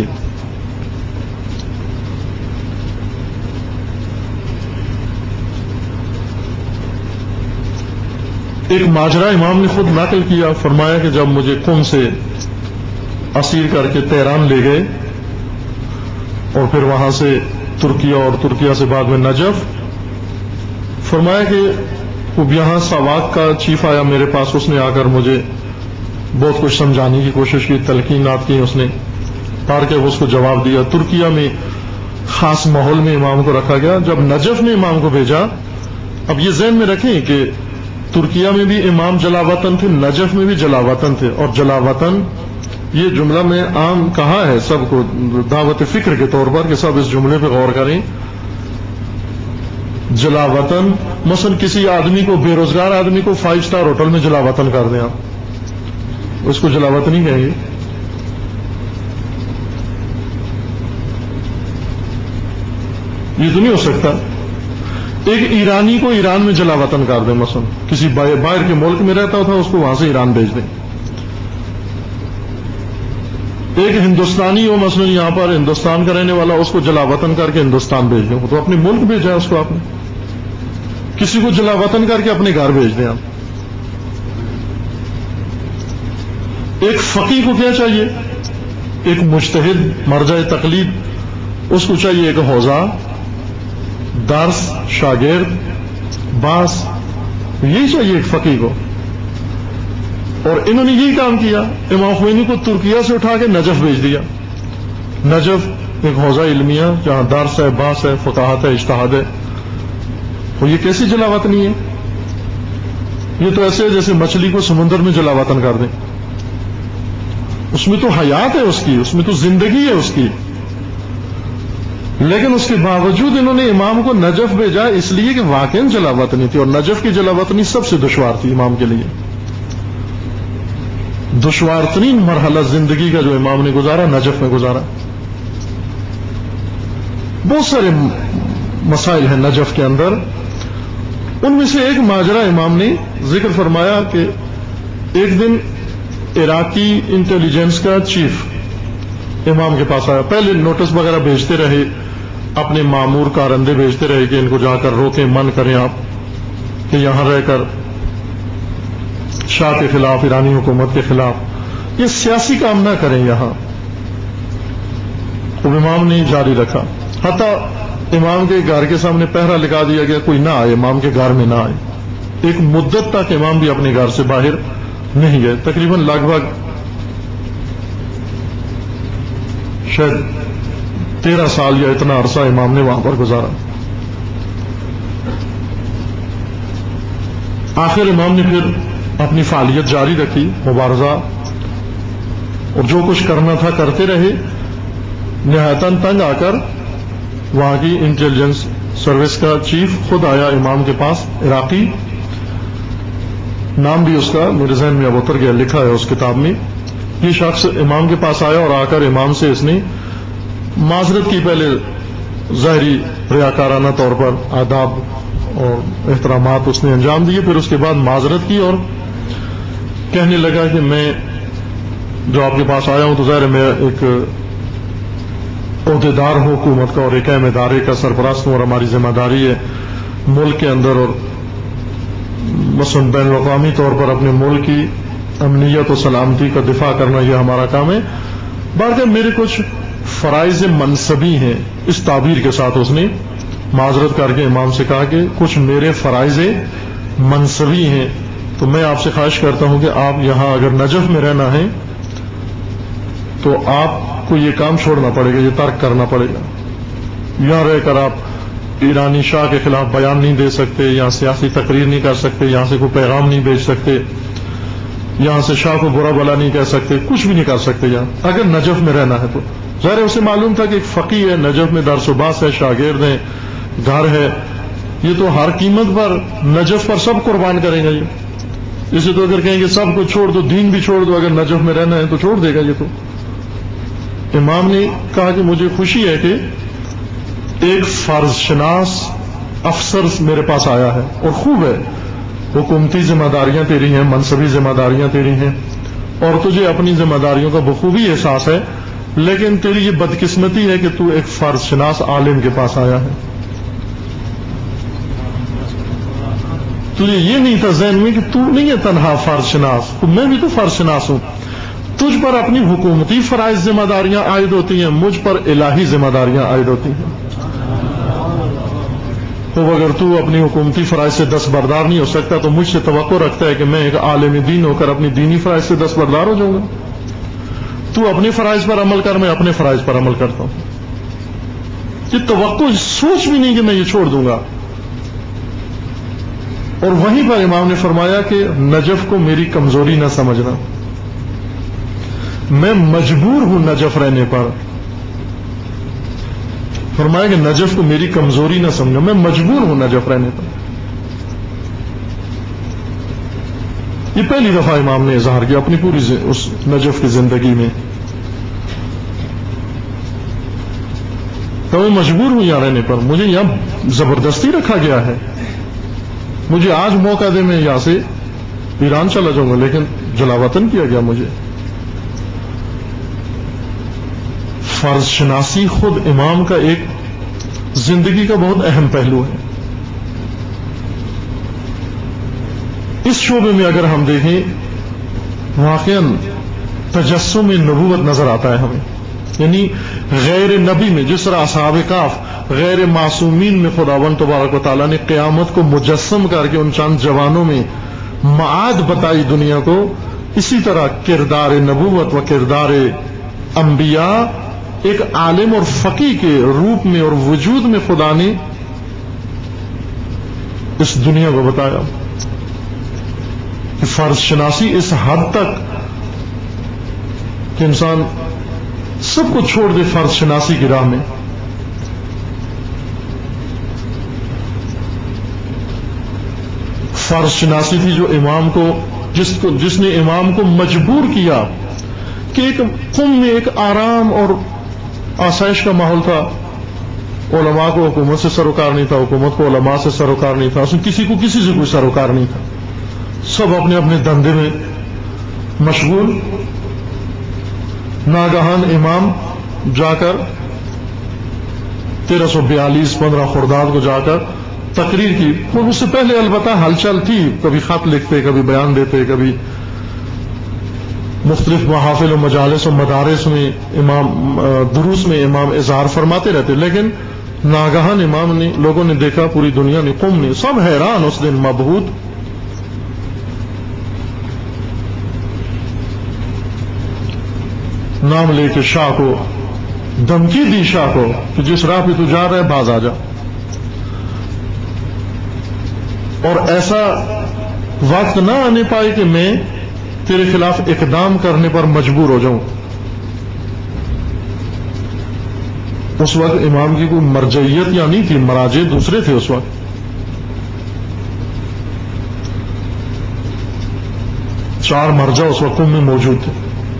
ایک ماجرا امام نے خود نقل کیا، فرمایا کہ جب مجھے قم سے اسیر کر کے تہران لے گئے اور پھر وہاں سے ترکیہ اور ترکیہ سے بعد میں نجف، فرمایا کہ اب یہاں ساواک کا چیف آیا میرے پاس، اس نے آ کر مجھے بہت کچھ سمجھانے کی کوشش کی، تلقینات کی اس نے، پڑھ کے اس کو جواب دیا. ترکیہ میں خاص ماحول میں امام کو رکھا گیا. جب نجف میں امام کو بھیجا، اب یہ ذہن میں رکھیں کہ ترکیہ میں بھی امام جلاوطن تھے، نجف میں بھی جلاوطن تھے. اور جلاوطن یہ جملہ میں عام کہا ہے سب کو دعوت فکر کے طور پر کہ سب اس جملے پہ غور کریں. جلاوطن مثلا کسی آدمی کو، بے روزگار آدمی کو فائیو سٹار ہوٹل میں جلاوطن کر دیں، آپ اس کو جلاوطن ہی کہیں گے. یہ تو نہیں ہو سکتا. ایک ایرانی کو ایران میں جلاوطن کر دیں، مثلا کسی باہر کے ملک میں رہتا تھا اس کو وہاں سے ایران بھیج دیں. ایک ہندوستانی ہو مثلا یہاں پر ہندوستان کا رہنے والا، اس کو جلاوطن کر کے ہندوستان بھیج دیں. تو اپنے ملک بھیجا ہے اس کو آپ نے. کسی کو جلاوطن کر کے اپنے گھر بھیج دیں آپ. ایک فقی کو کیا چاہیے؟ ایک مجتہد مرجع تقلید، اس کو چاہیے ایک حوزہ، درس، شاگرد، باس، یہی چاہیے ایک فقی کو. اور انہوں نے یہی کام کیا. امام خمینی کو ترکیہ سے اٹھا کے نجف بھیج دیا. نجف ایک حوزہ علمیہ جہاں درس ہے، باس ہے، فقاہت ہے، اجتہاد ہے. اور یہ کیسی جلا وطنی ہے؟ یہ تو ایسے ہے جیسے مچھلی کو سمندر میں جلا وطن کر دیں. اس میں تو حیات ہے اس کی، اس میں تو زندگی ہے اس کی. لیکن اس کے باوجود انہوں نے امام کو نجف بھیجا اس لیے کہ واقعی جلا وطنی تھی. اور نجف کی جلا وطنی سب سے دشوار تھی امام کے لیے. دشوار ترین مرحلہ زندگی کا جو امام نے گزارا نجف میں گزارا. بہت سارے مسائل ہیں نجف کے اندر. ان میں سے ایک ماجرا امام نے ذکر فرمایا کہ ایک دن عراقی انٹیلیجنس کا چیف امام کے پاس آیا. پہلے نوٹس وغیرہ بھیجتے رہے، اپنے مامور کارندے بھیجتے رہے کہ ان کو جا کر روکیں، من کریں آپ کہ یہاں رہ کر شاہ کے خلاف، ایرانی حکومت کے خلاف یہ سیاسی کام نہ کریں یہاں. اب امام نے جاری رکھا. حتیٰ امام کے گھر کے سامنے پہرا لگا دیا گیا، کوئی نہ آئے، امام کے گھر میں نہ آئے. ایک مدت تک امام بھی اپنے گھر سے باہر نہیں گئے. تقریباً لگ بھگ شاید تیرہ سال یا اتنا عرصہ امام نے وہاں پر گزارا. آخر امام نے پھر اپنی فعالیت جاری رکھی، مبارزہ، اور جو کچھ کرنا تھا کرتے رہے. نہایتاً تنگ آ کر وہاں کی انٹیلیجنس سروس کا چیف خود آیا امام کے پاس، عراقی، نام بھی اس کا میرے ذہن میں اب اتر گیا، لکھا ہے اس کتاب میں. یہ شخص امام کے پاس آیا اور آ کر امام سے اس نے معذرت کی. پہلے ظاہری ریاکارانہ طور پر آداب اور احترامات اس نے انجام دیے، پھر اس کے بعد معذرت کی اور کہنے لگا کہ میں جو آپ کے پاس آیا ہوں تو ظاہر میں ایک عہدیدار ہوں حکومت کا اور ایک اہم ادارے کا سرپرست ہوں، اور ہماری ذمہ داری ہے ملک کے اندر اور مثلاً بین الاقوامی طور پر اپنے ملک کی امنیت و سلامتی کا دفاع کرنا، یہ ہمارا کام ہے. بلکہ میرے کچھ فرائض منصبی ہیں. اس تعبیر کے ساتھ اس نے معذرت کر کے امام سے کہا کہ کچھ میرے فرائض منصبی ہیں، تو میں آپ سے خواہش کرتا ہوں کہ آپ یہاں اگر نجف میں رہنا ہے تو آپ کو یہ کام چھوڑنا پڑے گا، یہ ترک کرنا پڑے گا. یہاں رہ کر آپ ایرانی شاہ کے خلاف بیان نہیں دے سکتے، یہاں سیاسی تقریر نہیں کر سکتے، یہاں سے کوئی پیغام نہیں بھیج سکتے، یہاں سے شاہ کو برا بلا نہیں کہہ سکتے، کچھ بھی نہیں کر سکتے یہاں اگر نجف میں رہنا ہے تو. ظاہر اسے معلوم تھا کہ ایک فقی ہے، نجف میں درس و باس ہے، شاگرد ہیں، گھر ہے، یہ تو ہر قیمت پر نجف پر سب قربان کریں گے. یہ اسے تو اگر کہیں گے سب کو چھوڑ دو، دین بھی چھوڑ دو، اگر نجف میں رہنا ہے تو چھوڑ دے گا. یہ تو امام نے کہا کہ مجھے خوشی ہے کہ ایک فرض شناس افسر میرے پاس آیا ہے، اور خوب ہے، حکومتی ذمہ داریاں تیری ہیں، منصبی ذمہ داریاں تیری ہیں، اور تجھے اپنی ذمہ داریوں کا بخوبی احساس ہے، لیکن تیری یہ بدقسمتی ہے کہ تو ایک فرض شناس عالم کے پاس آیا ہے. تجھے یہ نہیں تھا ذہن میں کہ تو نہیں ہے تنہا فرض شناس، تو میں بھی تو فرض شناس ہوں. تجھ پر اپنی حکومتی فرائض ذمہ داریاں عائد ہوتی ہیں، مجھ پر الہی ذمہ داریاں عائد ہوتی ہیں. تو اگر تو اپنی حکومتی فرائض سے دستبردار نہیں ہو سکتا تو مجھ سے توقع رکھتا ہے کہ میں ایک عالم دین ہو کر اپنی دینی فرائض سے دستبردار ہو جاؤں گا. تو اپنے فرائض پر عمل کر، میں اپنے فرائض پر عمل کرتا ہوں. یہ توقع سوچ بھی نہیں کہ میں یہ چھوڑ دوں گا. اور وہیں پر امام نے فرمایا کہ نجف کو میری کمزوری نہ سمجھنا، میں مجبور ہوں نجف رہنے پر. فرمایا کہ نجف کو میری کمزوری نہ سمجھنا، میں مجبور ہوں نجف رہنے پر. یہ پہلی دفعہ امام نے اظہار کیا اپنی پوری اس نجف کی زندگی میں. تو میں مجبور ہوں یہاں رہنے پر، مجھے یہاں زبردستی رکھا گیا ہے. مجھے آج موقع دے میں یہاں سے ایران چلا جاؤں گا، لیکن جلاوطن کیا گیا مجھے. فرض شناسی خود امام کا ایک زندگی کا بہت اہم پہلو ہے. اس شعبے میں اگر ہم دیکھیں، واقعاً تجسم نبوت نظر آتا ہے ہمیں. یعنی غیر نبی میں جس طرح اصحاب کہف غیر معصومین میں خداوند تبارک و تعالیٰ نے قیامت کو مجسم کر کے ان چند جوانوں میں معاد بتائی دنیا کو، اسی طرح کردار نبوت و کردار انبیاء ایک عالم اور فقیہ کے روپ میں اور وجود میں خدا نے اس دنیا کو بتایا کہ فرض شناسی اس حد تک کہ انسان سب کو چھوڑ دے فرض شناسی کی راہ میں. فرض شناسی تھی جو امام کو جس کو جس نے امام کو مجبور کیا کہ ایک قوم میں ایک آرام اور آسائش کا ماحول تھا. علماء کو حکومت سے سروکار نہیں تھا، حکومت کو علماء سے سروکار نہیں تھا، کسی کو کسی سے کوئی سروکار نہیں تھا، سب اپنے اپنے دھندے میں مشغول. ناگہان امام جا کر تیرہ سو بیالیس پندرہ خرداد کو جا کر تقریر کی. اور اس سے پہلے البتہ ہلچل تھی، کبھی خط لکھتے، کبھی بیان دیتے، کبھی مختلف محافل و مجالس و مدارس میں امام دروس میں امام اظہار فرماتے رہتے. لیکن ناگہان امام نے لوگوں نے دیکھا، پوری دنیا نے، قوم نے، سب حیران اس دن مبہوت. نام لے کے شاہ کو دھمکی دی، شاہ کو کہ جس راہ پہ تو جا رہا ہے باز آ جا. اور ایسا وقت نہ آنے پائے کہ میں تیرے خلاف اقدام کرنے پر مجبور ہو جاؤں. اس وقت امام کی کوئی مرجعیت یا نہیں تھی، مراجع دوسرے تھے. اس وقت چار مرجع اس وقت میں موجود تھے.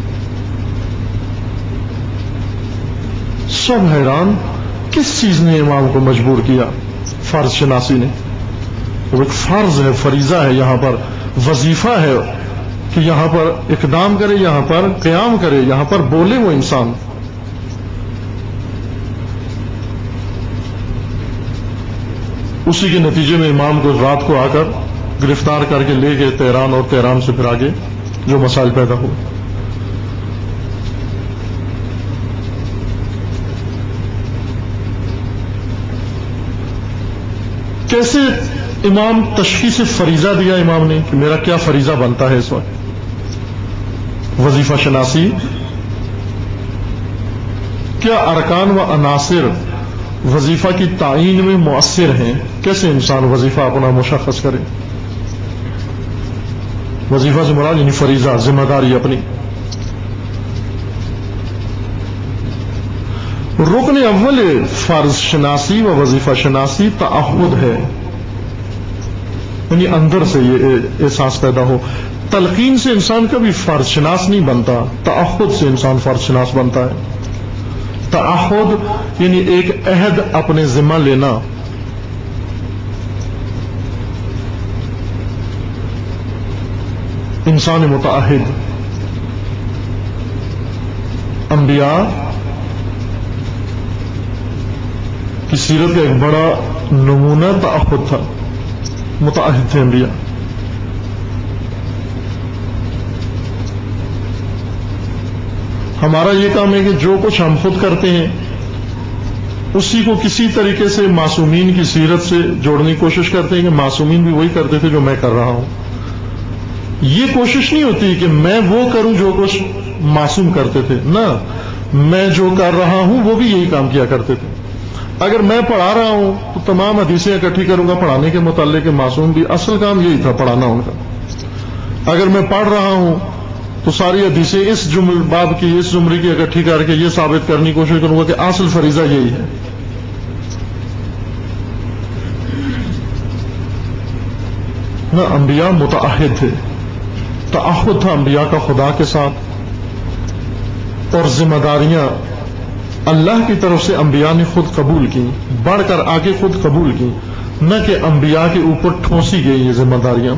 سب حیران، کس چیز نے امام کو مجبور کیا؟ فرض شناسی نے. وہ ایک فرض ہے، فریضہ ہے، یہاں پر وظیفہ ہے کہ یہاں پر اقدام کرے، یہاں پر قیام کرے، یہاں پر بولے وہ انسان. اسی کے نتیجے میں امام کو رات کو آ کر گرفتار کر کے لے گئے تہران، اور تہران سے پھر آگے جو مسائل پیدا ہوئے. کیسے امام تشخیص فریضہ دیا امام نے کہ میرا کیا فریضہ بنتا ہے اس وقت؟ وظیفہ شناسی کیا ارکان و عناصر وظیفہ کی تعین میں مؤثر ہیں؟ کیسے انسان وظیفہ اپنا مشخص کرے؟ وظیفہ سے مراد یعنی فریضہ، ذمہ داری اپنی. رکن اول فرض شناسی و وظیفہ شناسی تعہد ہے، یعنی اندر سے یہ احساس پیدا ہو. تلقین سے انسان کبھی فرض شناس نہیں بنتا، تعہد سے انسان فرض شناس بنتا ہے. تعہد یعنی ایک عہد اپنے ذمہ لینا. انسان متعہد. انبیاء کی سیرت کا ایک بڑا نمونہ تعہد تھا، متعہد تھے انبیاء. ہمارا یہ کام ہے کہ جو کچھ ہم خود کرتے ہیں اسی کو کسی طریقے سے معصومین کی سیرت سے جوڑنے کی کوشش کرتے ہیں کہ معصومین بھی وہی کرتے تھے جو میں کر رہا ہوں. یہ کوشش نہیں ہوتی کہ میں وہ کروں جو کچھ معصوم کرتے تھے، نہ، میں جو کر رہا ہوں وہ بھی یہی کام کیا کرتے تھے. اگر میں پڑھا رہا ہوں تو تمام حدیثیں اکٹھی کروں گا پڑھانے کے متعلق، معصوم بھی اصل کام یہی تھا، پڑھانا ان کا. اگر میں پڑھ رہا ہوں تو ساری حدیثیں اس جمل باب کی، اس زمرے کی اکٹھی کر کے یہ ثابت کرنے کی کوشش کروں گا کہ اصل فریضہ یہی ہے. نہ، انبیاء متعہد تھے، تعہد تھا انبیاء کا خدا کے ساتھ. اور ذمہ داریاں اللہ کی طرف سے انبیاء نے خود قبول کی، بڑھ کر آگے خود قبول کی، نہ کہ انبیاء کے اوپر ٹھونسی گئی یہ ذمہ داریاں.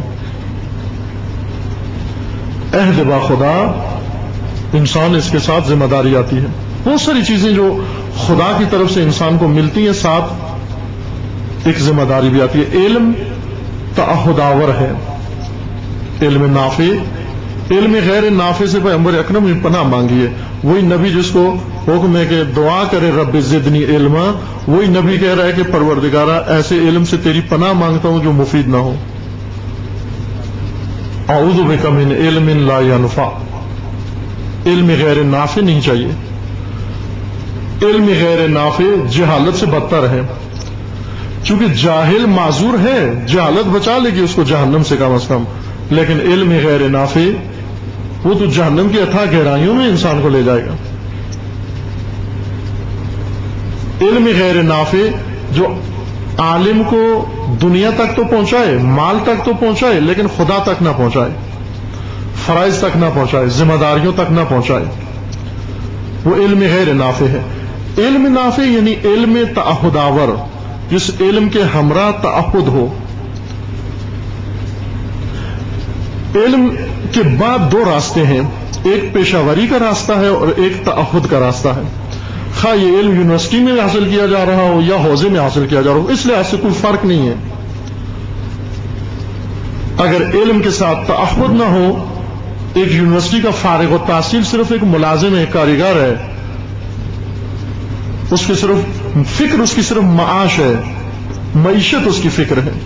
عہد با خدا، انسان اس کے ساتھ ذمہ داری آتی ہے. بہت ساری چیزیں جو خدا کی طرف سے انسان کو ملتی ہیں، ساتھ ایک ذمہ داری بھی آتی ہے. علم تعہد آور ہے، علم نافع علم غیر نافع سے پیغمبر اکرم نے پناہ مانگی ہے. وہی نبی جس کو حکم ہے کہ دعا کرے رب زدنی علما، وہی نبی کہہ رہا ہے کہ پروردگارا ایسے علم سے تیری پناہ مانگتا ہوں جو مفید نہ ہو. اعوذ بک من علم لا ینفع، علم غیر نافع نہیں چاہیے. علم غیر نافع جہالت سے بدتر ہے، چونکہ جاہل معذور ہے، جہالت بچا لے گی اس کو جہنم سے کم از کم، لیکن علم غیر نافع وہ تو جہنم کی اتھاہ گہرائیوں میں انسان کو لے جائے گا. علم غیر نافع جو عالم کو دنیا تک تو پہنچائے، مال تک تو پہنچائے، لیکن خدا تک نہ پہنچائے، فرائض تک نہ پہنچائے، ذمہ داریوں تک نہ پہنچائے، وہ علم غیر نافع ہے. علم نافع یعنی علم تعہد آور، جس علم کے ہمراہ تعہد ہو. علم کے بعد دو راستے ہیں، ایک پیشہ وری کا راستہ ہے اور ایک تعہد کا راستہ ہے. خواہ یہ علم یونیورسٹی میں حاصل کیا جا رہا ہو یا حوزے میں حاصل کیا جا رہا ہو، اس لحاظ سے کوئی فرق نہیں ہے. اگر علم کے ساتھ تعہد نہ ہو، ایک یونیورسٹی کا فارغ التحصیل صرف ایک ملازم ہے، کاریگر ہے، اس کی صرف فکر اس کی صرف معاش ہے، معیشت اس کی فکر ہے.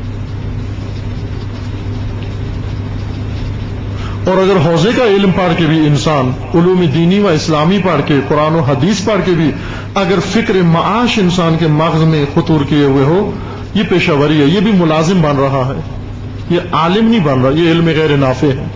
اور اگر حوزے کا علم پڑھ کے بھی انسان علوم دینی و اسلامی پڑھ کے، قرآن و حدیث پڑھ کے بھی اگر فکر معاش انسان کے مغز میں خطور کیے ہوئے ہو، یہ پیشہ وری ہے، یہ بھی ملازم بن رہا ہے، یہ عالم نہیں بن رہا، یہ علم غیر نافع ہے.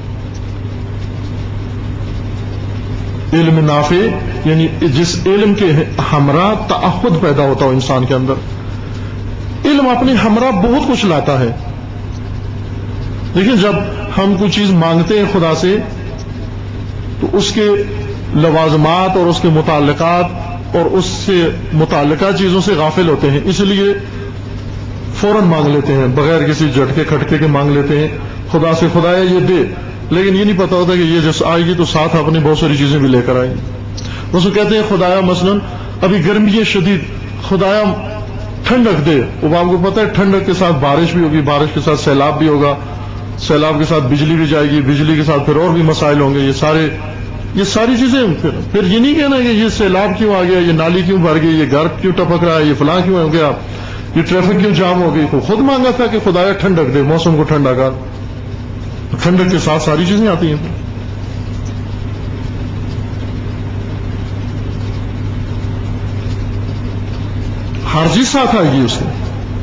علم نافع یعنی جس علم کے ہمراہ تعہد پیدا ہوتا ہو انسان کے اندر. علم اپنے ہمراہ بہت کچھ لاتا ہے. دیکھیں جب ہم کوئی چیز مانگتے ہیں خدا سے تو اس کے لوازمات اور اس کے متعلقات اور اس سے متعلقہ چیزوں سے غافل ہوتے ہیں، اس لیے فوراً مانگ لیتے ہیں، بغیر کسی جھٹکے کھٹکے کے مانگ لیتے ہیں خدا سے، خدایا یہ دے، لیکن یہ نہیں پتا ہوتا کہ یہ جس آئے گی تو ساتھ اپنی بہت ساری چیزیں بھی لے کر آئیں گی. اس کو کہتے ہیں خدایا مثلا ابھی گرمی ہے شدید، خدایا ٹھنڈک دے. وہ آپ کو پتا ہے ٹھنڈک کے ساتھ بارش بھی ہوگی، بارش کے ساتھ سیلاب بھی ہوگا، سیلاب کے ساتھ بجلی بھی جائے گی، بجلی کے ساتھ پھر اور بھی مسائل ہوں گے. یہ سارے یہ ساری چیزیں پھر پھر یہ نہیں کہنا کہ یہ سیلاب کیوں آ گیا، یہ نالی کیوں بھر گئی، یہ گھر کیوں ٹپک رہا ہے، یہ فلاں کیوں ہو گیا، یہ ٹریفک کیوں جام ہو گئی. خود مانگا تھا کہ خدایا ٹھنڈک دے، موسم کو ٹھنڈا کر. ٹھنڈک کے ساتھ ساری چیزیں آتی ہیں. ہر چیز ساتھ آئے گی اس کے.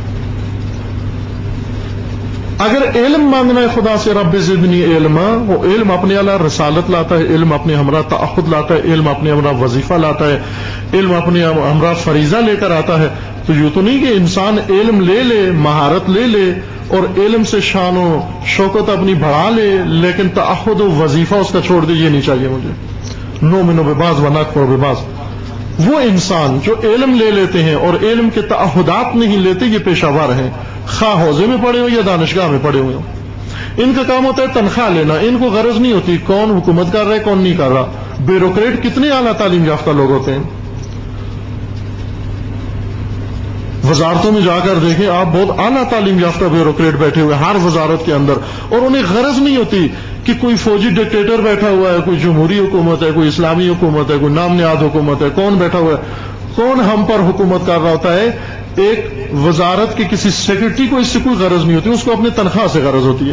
اگر علم مانگنا ہے خدا سے رب زدنی علما، وہ علم اپنے علیہ رسالت لاتا ہے، علم اپنے ہمراہ تعہد لاتا ہے، علم اپنے ہمراہ وظیفہ لاتا ہے، علم اپنے ہمراہ فریضہ لے کر آتا ہے. تو یوں تو نہیں کہ انسان علم لے لے، مہارت لے لے اور علم سے شان و شوکت اپنی بڑھا لے، لیکن تعہد و وظیفہ اس کا چھوڑ دے. یہ نہیں چاہیے مجھے. نؤمن ببعض ونکفر ببعض. وہ انسان جو علم لے لیتے ہیں اور علم کے تعہدات نہیں لیتے، یہ پیشہ ور ہیں، خواہ حوزے میں پڑے ہو یا دانشگاہ میں پڑے ہوئے ہوں. ان کا کام ہوتا ہے تنخواہ لینا، ان کو غرض نہیں ہوتی کون حکومت کر رہا ہے کون نہیں کر رہا. بیوروکریٹ کتنے اعلیٰ تعلیم یافتہ لوگ ہوتے ہیں. وزارتوں میں جا کر دیکھیں آپ، بہت اعلیٰ تعلیم یافتہ بیوروکریٹ بیٹھے ہوئے ہر وزارت کے اندر، اور انہیں غرض نہیں ہوتی کہ کوئی فوجی ڈکٹیٹر بیٹھا ہوا ہے، کوئی جمہوری حکومت ہے، کوئی اسلامی حکومت ہے، کوئی نام نہاد حکومت ہے، کون بیٹھا ہوا ہے، کون ہم پر حکومت کر رہا ہوتا ہے. ایک وزارت کے کسی سیکرٹری کو اس سے کوئی غرض نہیں ہوتی، اس کو اپنی تنخواہ سے غرض ہوتی ہے.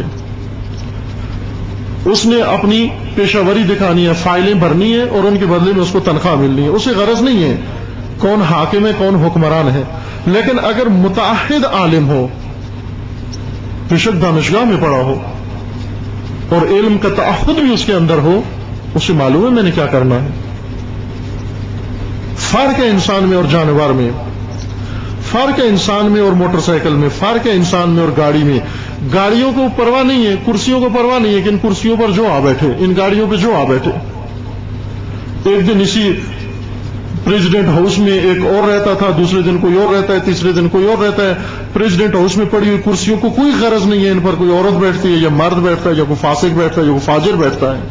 اس نے اپنی پیشہ وری دکھانی ہے، فائلیں بھرنی ہے اور ان کے بدلے میں اس کو تنخواہ ملنی ہے. اسے غرض نہیں ہے کون حاکم ہے کون حکمران ہے. لیکن اگر متعہد عالم ہو، بے شک دانشگاہ میں پڑھا ہو اور علم کا تعہد بھی اس کے اندر ہو، اسے معلوم ہے میں نے کیا کرنا ہے. فرق ہے انسان میں اور جانور میں، فرق ہے انسان میں اور موٹر سائیکل میں، فرق ہے انسان میں اور گاڑی میں. گاڑیوں کو پرواہ نہیں ہے، کرسیوں کو پرواہ نہیں ہے کہ ان کرسیوں پر جو آ بیٹھے، ان گاڑیوں پہ جو آ بیٹھے. ایک دن اسی پریزیڈنٹ ہاؤس میں ایک اور رہتا تھا، دوسرے دن کوئی اور رہتا ہے، تیسرے دن کوئی اور رہتا ہے. پریزیڈنٹ ہاؤس میں پڑی ہوئی کرسیوں کو کوئی غرض نہیں ہے ان پر کوئی عورت بیٹھتی ہے یا مرد بیٹھتا ہے یا کوئی فاسق بیٹھتا ہے یا کوئی فاجر بیٹھتا ہے.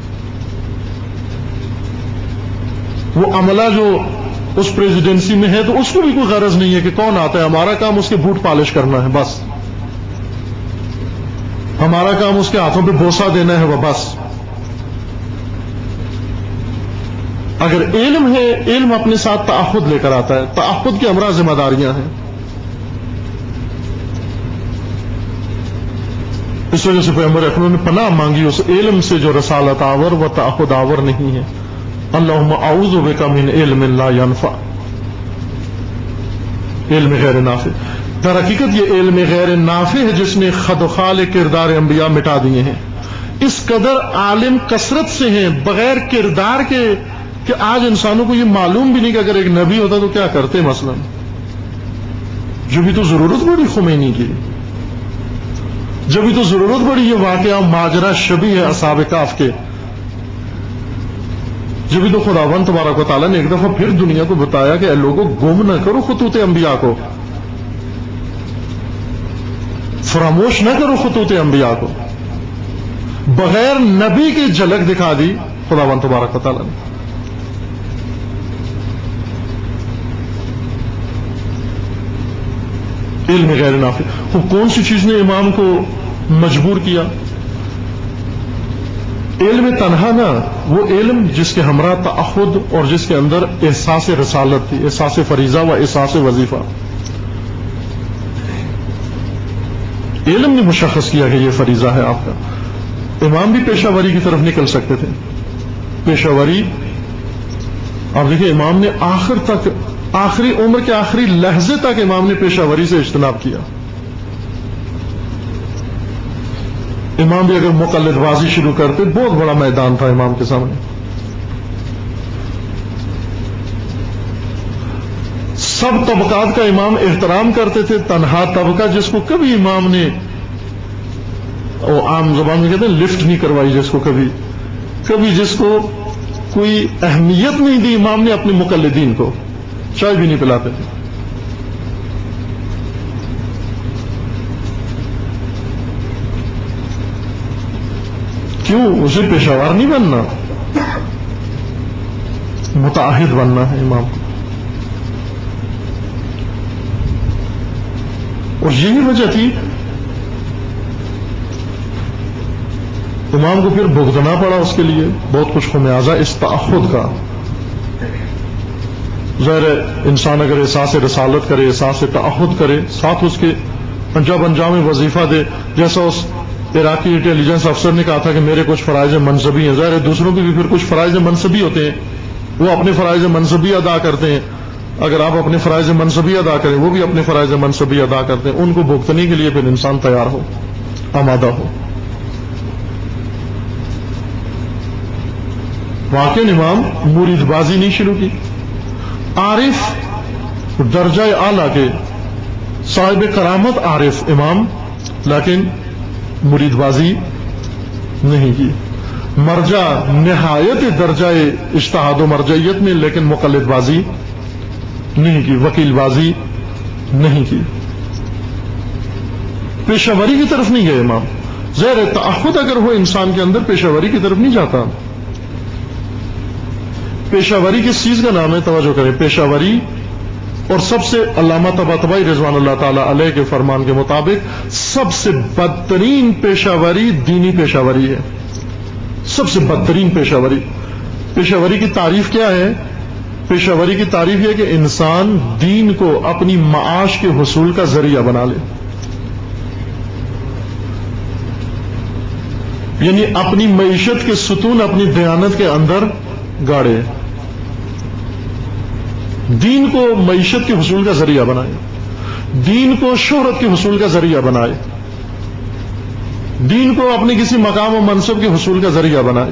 وہ عملہ جو اس پریزیڈنسی میں ہے تو اس کو بھی کوئی غرض نہیں ہے کہ کون آتا ہے. ہمارا کام اس کے بوٹ پالش کرنا ہے بس، ہمارا کام اس کے ہاتھوں پہ بوسہ دینا ہے وہ بس. اگر علم ہے، علم اپنے ساتھ تعہد لے کر آتا ہے، تعہد کی ہمراہ ذمہ داریاں ہیں. اس وجہ سے پیغمبر اکرم نے پناہ مانگی اس علم سے جو رسالت آور و تعہد آور نہیں ہے. اللہم اعوذ بک من علم لا ینفع، علم غیر نافع. در حقیقت یہ علم غیر نافع ہے جس نے خد و خال کردار انبیاء مٹا دیے ہیں. اس قدر عالم کثرت سے ہیں بغیر کردار کے کہ آج انسانوں کو یہ معلوم بھی نہیں کہ اگر ایک نبی ہوتا تو کیا کرتے. مثلا جو بھی تو ضرورت پڑی خمینی کی، جب بھی تو ضرورت پڑی یہ واقعہ ماجرا شبیہ ہے اصحاب کہف کے، جب بھی تو خداوند تبارک و تعالیٰ نے ایک دفعہ پھر دنیا کو بتایا کہ اے لوگوں گم نہ کرو خطوط انبیاء کو، فراموش نہ کرو خطوط انبیاء کو. بغیر نبی کی جھلک دکھا دی خداوند تبارک و تعالیٰ نے. علم غیر نافع. وہ کون سی چیز نے امام کو مجبور کیا؟ علم تنہا نہ، وہ علم جس کے ہمراہ تعہد اور جس کے اندر احساس رسالت تھی، احساس فریضہ و احساس وظیفہ. علم نے مشخص کیا کہ یہ فریضہ ہے آپ کا. امام بھی پیشہ وری کی طرف نکل سکتے تھے. پیشہ وری آپ دیکھیں امام نے آخر تک، آخری عمر کے آخری لحظے تک امام نے پیشہ وری سے اجتناب کیا. امام بھی اگر مقلد بازی شروع کرتے بہت بڑا میدان تھا امام کے سامنے. سب طبقات کا امام احترام کرتے تھے. تنہا طبقہ جس کو کبھی امام نے، وہ عام زبان میں کہتے ہیں لفٹ نہیں کروائی، جس کو کبھی کبھی جس کو کوئی اہمیت نہیں دی امام نے اپنے مقلدین کو، چائے بھی نہیں پلاتے تھے. کیوں؟ اسے پیشاور نہیں بننا، متعہد بننا ہے امام کو. اور یہی وجہ تھی امام کو پھر بھگتنا پڑا اس کے لیے بہت کچھ خمیازہ اس تعہد کا. ظاہر ہے انسان اگر احساس رسالت کرے، احساس تعہد کرے، ساتھ اس کے جب انجام وظیفہ دے، جیسا اس عراقی انٹیلیجنس افسر نے کہا تھا کہ میرے کچھ فرائض منصبی ہیں. ظاہر ہے دوسروں کے بھی پھر کچھ فرائض منصبی ہوتے ہیں، وہ اپنے فرائض منصبی ادا کرتے ہیں. اگر آپ اپنے فرائض منصبی ادا کریں، وہ بھی اپنے فرائض منصبی ادا کرتے ہیں. ان کو بھگتنے کے لیے پھر انسان تیار ہو، آمادہ ہو. واقعی امام مرید بازی نہیں شروع کی. عارف درجہ اعلیٰ کے صاحب کرامت عارف امام، لیکن مرید بازی نہیں کی. مرجع نہایت درجہ اجتہاد و مرجعیت میں، لیکن مقلد بازی نہیں کی، وکیل بازی نہیں کی. پیشہ وری کی طرف نہیں گئے امام. ظاہر تعہد اگر ہو انسان کے اندر پیشہ وری کی طرف نہیں جاتا. پیشہ وری کس چیز کا نام ہے؟ توجہ کریں. پیشہ وری، اور سب سے علامہ طباطبائی رضوان اللہ تعالی علیہ کے فرمان کے مطابق سب سے بدترین پیشہ وری دینی پیشہ وری ہے. سب سے بدترین پیشہ وری. پیشہ وری کی تعریف کیا ہے؟ پیشہ وری کی تعریف یہ کہ انسان دین کو اپنی معاش کے حصول کا ذریعہ بنا لے، یعنی اپنی معیشت کے ستون اپنی دیانت کے اندر گاڑے، دین کو معیشت کے حصول کا ذریعہ بنائے، دین کو شہرت کے حصول کا ذریعہ بنائے، دین کو اپنے کسی مقام و منصب کے حصول کا ذریعہ بنائے.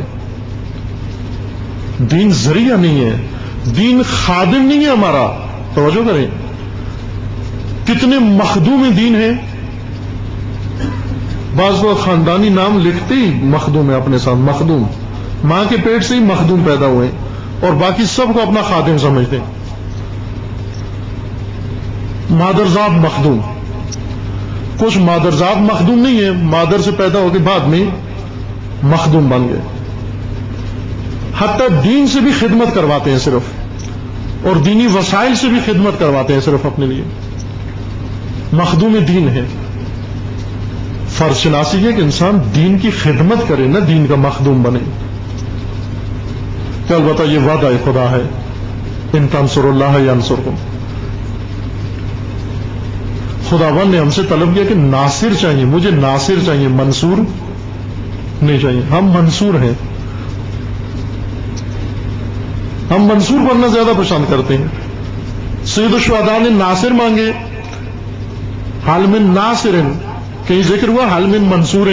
دین ذریعہ نہیں ہے، دین خادم نہیں ہے ہمارا. توجہ کریں، کتنے مخدوم دین ہیں. بعض لوگ خاندانی نام لکھتے ہی مخدوم ہے اپنے ساتھ. مخدوم، ماں کے پیٹ سے ہی مخدوم پیدا ہوئے اور باقی سب کو اپنا خادم سمجھتے ہیں. مادرزاد مخدوم. کچھ مادرزاد مخدوم نہیں ہے، مادر سے پیدا ہو کے بعد میں مخدوم بن گئے. حتیٰ دین سے بھی خدمت کرواتے ہیں صرف، اور دینی وسائل سے بھی خدمت کرواتے ہیں صرف اپنے لیے. مخدوم دین ہے. فرض شناسی ہے کہ انسان دین کی خدمت کرے، نہ دین کا مخدوم بنے. کہ البتہ یہ وعدہ خدا ہے، ان تنصروا اللہ ینصرکم. خداوند نے ہم سے طلب کیا کہ ناصر چاہیے، مجھے ناصر چاہیے، منصور نہیں چاہیے. ہم منصور ہیں، ہم منصور بننا زیادہ پسند کرتے ہیں. سید الشہداء نے ناصر مانگے، حال من ناصر، کہیں ذکر ہوا حال من منصور.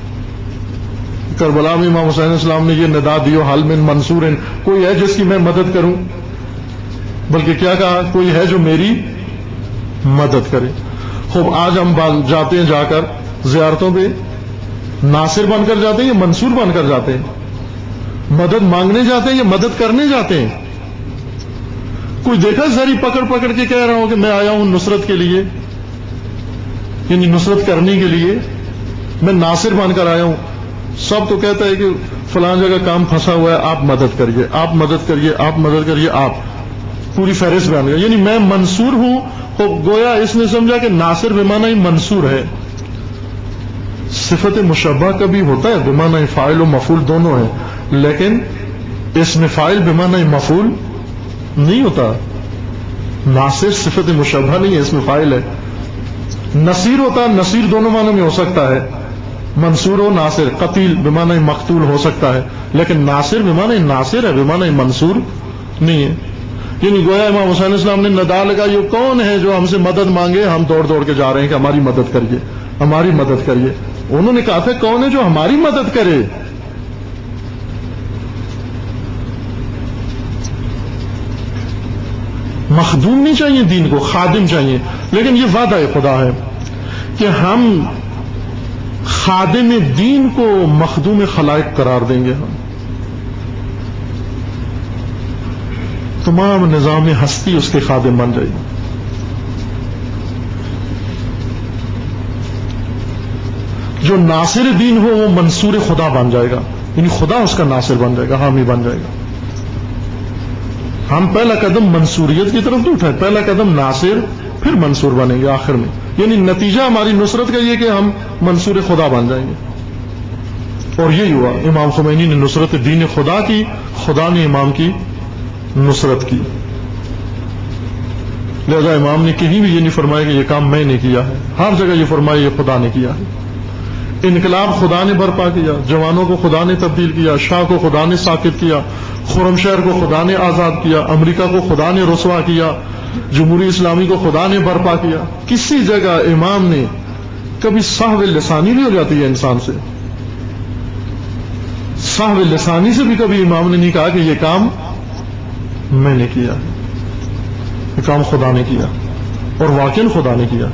کربلا میں امام حسین السلام نے یہ ندا دیو حال من منصور، کوئی ہے جس کی میں مدد کروں، بلکہ کیا کہا، کوئی ہے جو میری مدد کرے. خوب آج ہم جاتے ہیں، جا کر زیارتوں پہ ناصر بن کر جاتے ہیں یا منصور بن کر جاتے ہیں؟ مدد مانگنے جاتے ہیں یا مدد کرنے جاتے ہیں؟ کوئی دیکھا زری پکڑ پکڑ کے کہہ رہا ہوں کہ میں آیا ہوں نصرت کے لیے، یعنی نصرت کرنے کے لیے میں ناصر بن کر آیا ہوں. سب تو کہتا ہے کہ فلاں جگہ کام پھنسا ہوا ہے، آپ مدد کریے، آپ مدد کریے، آپ مدد کریے، آپ پوری فہرست بیان کر، یعنی میں منصور ہوں. تو گویا اس نے سمجھا کہ ناصر بمعنی منصور ہے. صفت مشبہ کا بھی ہوتا ہے، بمعنی فاعل و مفعول دونوں ہیں، لیکن اس میں فاعل بمعنی مفعول نہیں ہوتا. ناصر صفت مشبہ نہیں ہے، اس میں فاعل ہے. نصیر ہوتا، نصیر دونوں معنوں میں ہو سکتا ہے، منصور و ناصر. قتیل بمعنی مقتول ہو سکتا ہے، لیکن ناصر بمعنی ناصر ہے، بمعنی منصور نہیں ہے. یعنی گویا امام حسین اسلام نے ندا لگا، یہ کون ہے جو ہم سے مدد مانگے، ہم دوڑ دوڑ کے جا رہے ہیں کہ ہماری مدد کریے، ہماری مدد کریے. انہوں نے کہا تھا کون ہے جو ہماری مدد کرے. مخدوم نہیں چاہیے دین کو، خادم چاہیے. لیکن یہ وعدہ خدا ہے کہ ہم خادم دین کو مخدوم خلائق قرار دیں گے. ہم تمام نظام ہستی اس کے خادم بن جائے گی. جو ناصر دین ہو وہ منصور خدا بن جائے گا، یعنی خدا اس کا ناصر بن جائے گا، حامی بن جائے گا. ہم پہلا قدم منصوریت کی طرف تو اٹھائے، پہلا قدم ناصر، پھر منصور بنیں گے آخر میں. یعنی نتیجہ ہماری نصرت کا یہ کہ ہم منصور خدا بن جائیں گے. اور یہی ہوا، امام خمینی نے نصرت دین خدا کی، خدا نے امام کی نصرت کی. لہذا امام نے کہیں بھی یہ نہیں فرمایا کہ یہ کام میں نے کیا ہے، ہر جگہ یہ فرمایا یہ خدا نے کیا ہے. انقلاب خدا نے برپا کیا، جوانوں کو خدا نے تبدیل کیا، شاہ کو خدا نے ساکت کیا، خرم شہر کو خدا نے آزاد کیا، امریکہ کو خدا نے رسوا کیا، جمہوری اسلامی کو خدا نے برپا کیا. کسی جگہ امام نے کبھی صاحب لسانی بھی ہو جاتی ہے انسان سے، صاحب لسانی سے بھی کبھی امام نے نہیں کہا کہ یہ کام میں نے کیا، یہ کام خدا نے کیا، اور واقعاً خدا نے کیا.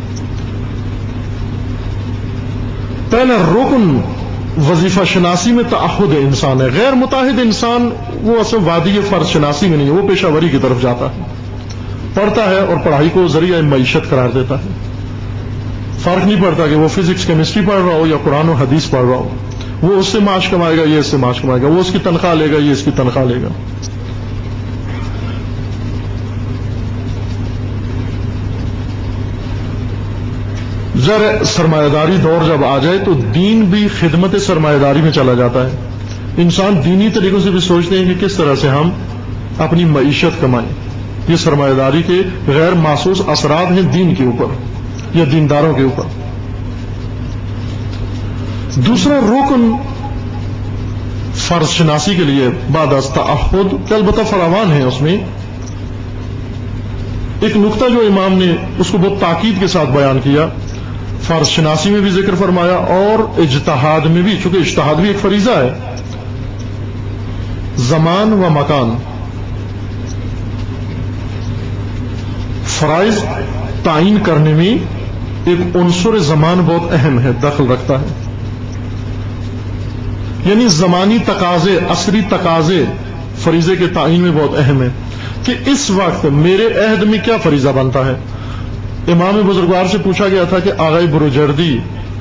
پہلا رکن وظیفہ شناسی میں تعہد انسان ہے. غیر متعہد انسان وہ اصل وادی فرض شناسی میں نہیں ہے، وہ پیشہ وری کی طرف جاتا ہے، پڑھتا ہے اور پڑھائی کو ذریعہ معیشت قرار دیتا ہے. فرق نہیں پڑتا کہ وہ فزکس کیمسٹری پڑھ رہا ہو یا قرآن و حدیث پڑھ رہا ہو، وہ اس سے معاش کمائے گا، یہ اس سے معاش کمائے گا، وہ اس کی تنخواہ لے گا، یہ اس کی تنخواہ لے گا. ذرا سرمایہ داری دور جب آ جائے تو دین بھی خدمت سرمایہ داری میں چلا جاتا ہے. انسان دینی طریقوں سے بھی سوچتے ہیں کہ کس طرح سے ہم اپنی معیشت کمائیں. یہ سرمایہ داری کے غیر محسوس اثرات ہیں دین کے اوپر یا دینداروں کے اوپر. دوسرا رکن فرض شناسی کے لیے بعد از تعہد کہ البتہ فراوان ہے، اس میں ایک نقطہ جو امام نے اس کو بہت تاکید کے ساتھ بیان کیا، فرض شناسی میں بھی ذکر فرمایا اور اجتہاد میں بھی، چونکہ اجتہاد بھی ایک فریضہ ہے. زمان و مکان، فرائض تعین کرنے میں ایک عنصر زمان بہت اہم ہے، دخل رکھتا ہے. یعنی زمانی تقاضے، عصری تقاضے فریضے کے تعین میں بہت اہم ہے کہ اس وقت میرے عہد میں کیا فریضہ بنتا ہے. امام بزرگوار سے پوچھا گیا تھا کہ آغا بروجردی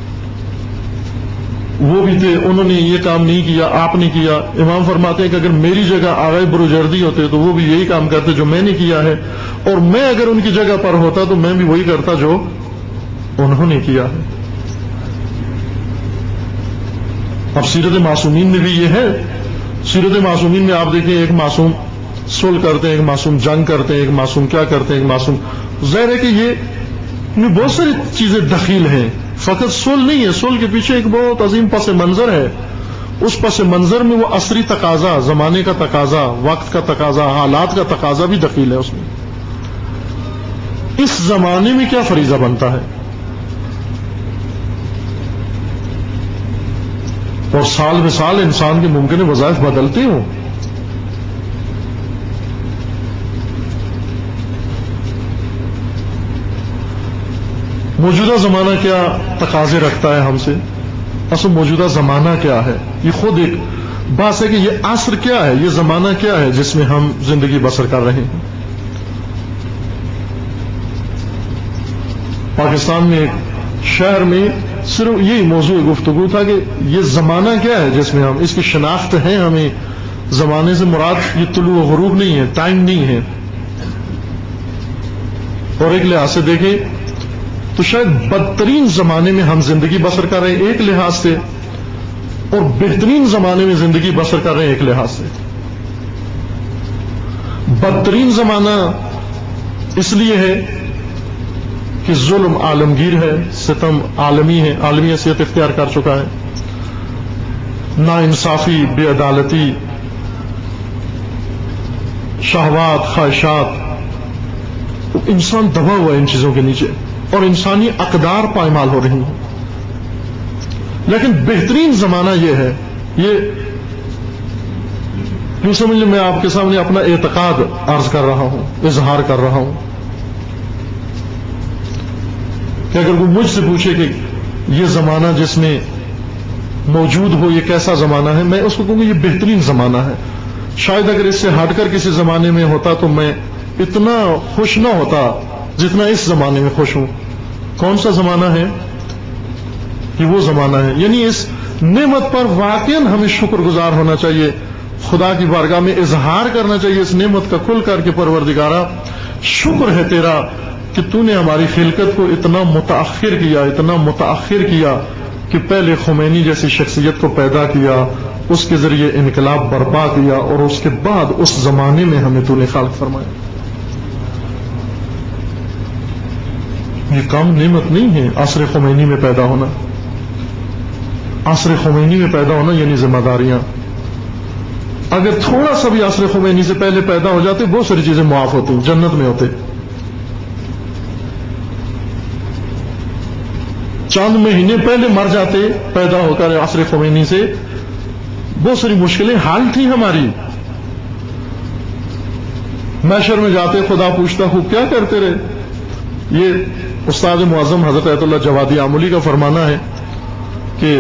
وہ بھی تھے، انہوں نے یہ کام نہیں کیا، آپ نے کیا. امام فرماتے ہیں کہ اگر میری جگہ آغا بروجردی ہوتے تو وہ بھی یہی کام کرتے جو میں نے کیا ہے، اور میں اگر ان کی جگہ پر ہوتا تو میں بھی وہی کرتا جو انہوں نے کیا ہے. اب سیرت معصومین میں بھی یہ ہے سیرت معصومین میں آپ دیکھیں ایک معصوم صلح کرتے ہیں، ایک معصوم جنگ کرتے ہیں، ایک معصوم کیا کرتے ہیں، ایک معصوم ظاہر ہے کہ یہ میں بہت ساری چیزیں دخیل ہیں، فقط صلح نہیں ہے، صلح کے پیچھے ایک بہت عظیم پس منظر ہے. اس پس منظر میں وہ عصری تقاضا، زمانے کا تقاضا، وقت کا تقاضا، حالات کا تقاضا بھی دخیل ہے اس میں. اس زمانے میں کیا فریضہ بنتا ہے، اور سال بہ سال انسان کے ممکن وظائف بدلتے ہوں. موجودہ زمانہ کیا تقاضے رکھتا ہے ہم سے، اصل موجودہ زمانہ کیا ہے، یہ خود ایک بات ہے کہ یہ عصر کیا ہے، یہ زمانہ کیا ہے جس میں ہم زندگی بسر کر رہے ہیں. پاکستان میں ایک شہر میں صرف یہی موضوع گفتگو تھا کہ یہ زمانہ کیا ہے جس میں ہم اس کی شناخت ہے. ہمیں زمانے سے مراد یہ طلوع و غروب نہیں ہے، ٹائم نہیں ہے. اور ایک لحاظ سے دیکھیں تو شاید بدترین زمانے میں ہم زندگی بسر کر رہے ہیں ایک لحاظ سے، اور بہترین زمانے میں زندگی بسر کر رہے ہیں ایک لحاظ سے. بدترین زمانہ اس لیے ہے کہ ظلم عالمگیر ہے، ستم عالمی ہے، عالمی حیثیت اختیار کر چکا ہے. ناانصافی، بے عدالتی، شہوات، خواہشات، انسان دبا ہوا ہے ان چیزوں کے نیچے، اور انسانی اقدار پائمال ہو رہی ہیں. لیکن بہترین زمانہ یہ ہے، یہ یوں سمجھ لیں میں آپ کے سامنے اپنا اعتقاد عرض کر رہا ہوں، اظہار کر رہا ہوں کہ اگر کوئی مجھ سے پوچھے کہ یہ زمانہ جس میں موجود ہو یہ کیسا زمانہ ہے، میں اس کو کہوں گا یہ بہترین زمانہ ہے. شاید اگر اس سے ہٹ کر کسی زمانے میں ہوتا تو میں اتنا خوش نہ ہوتا جتنا اس زمانے میں خوش ہوں. کون سا زمانہ ہے؟ یہ وہ زمانہ ہے، یعنی اس نعمت پر واقعا ہمیں شکر گزار ہونا چاہیے، خدا کی بارگاہ میں اظہار کرنا چاہیے اس نعمت کا کھل کر کے پروردگارا شکر ہے تیرا کہ تو نے ہماری خلقت کو اتنا متاخر کیا، اتنا متاخر کیا کہ پہلے خمینی جیسی شخصیت کو پیدا کیا، اس کے ذریعے انقلاب برپا کیا، اور اس کے بعد اس زمانے میں ہمیں تو نے خلق فرمایا. یہ کم نعمت نہیں ہے عصر خمینی میں پیدا ہونا. عصر خمینی میں پیدا ہونا یعنی ذمہ داریاں. اگر تھوڑا سا بھی عصر خمینی سے پہلے پیدا ہو جاتے بہت ساری چیزیں معاف ہوتی، جنت میں ہوتے. چند مہینے پہلے مر جاتے پیدا ہو کر عصر خمینی سے، بہت ساری مشکلیں حل تھیں ہماری. محشر میں جاتے خدا پوچھتا ہوں کیا کرتے رہے. یہ استاد معظم حضرت ایت اللہ جوادی آملی کا فرمانا ہے کہ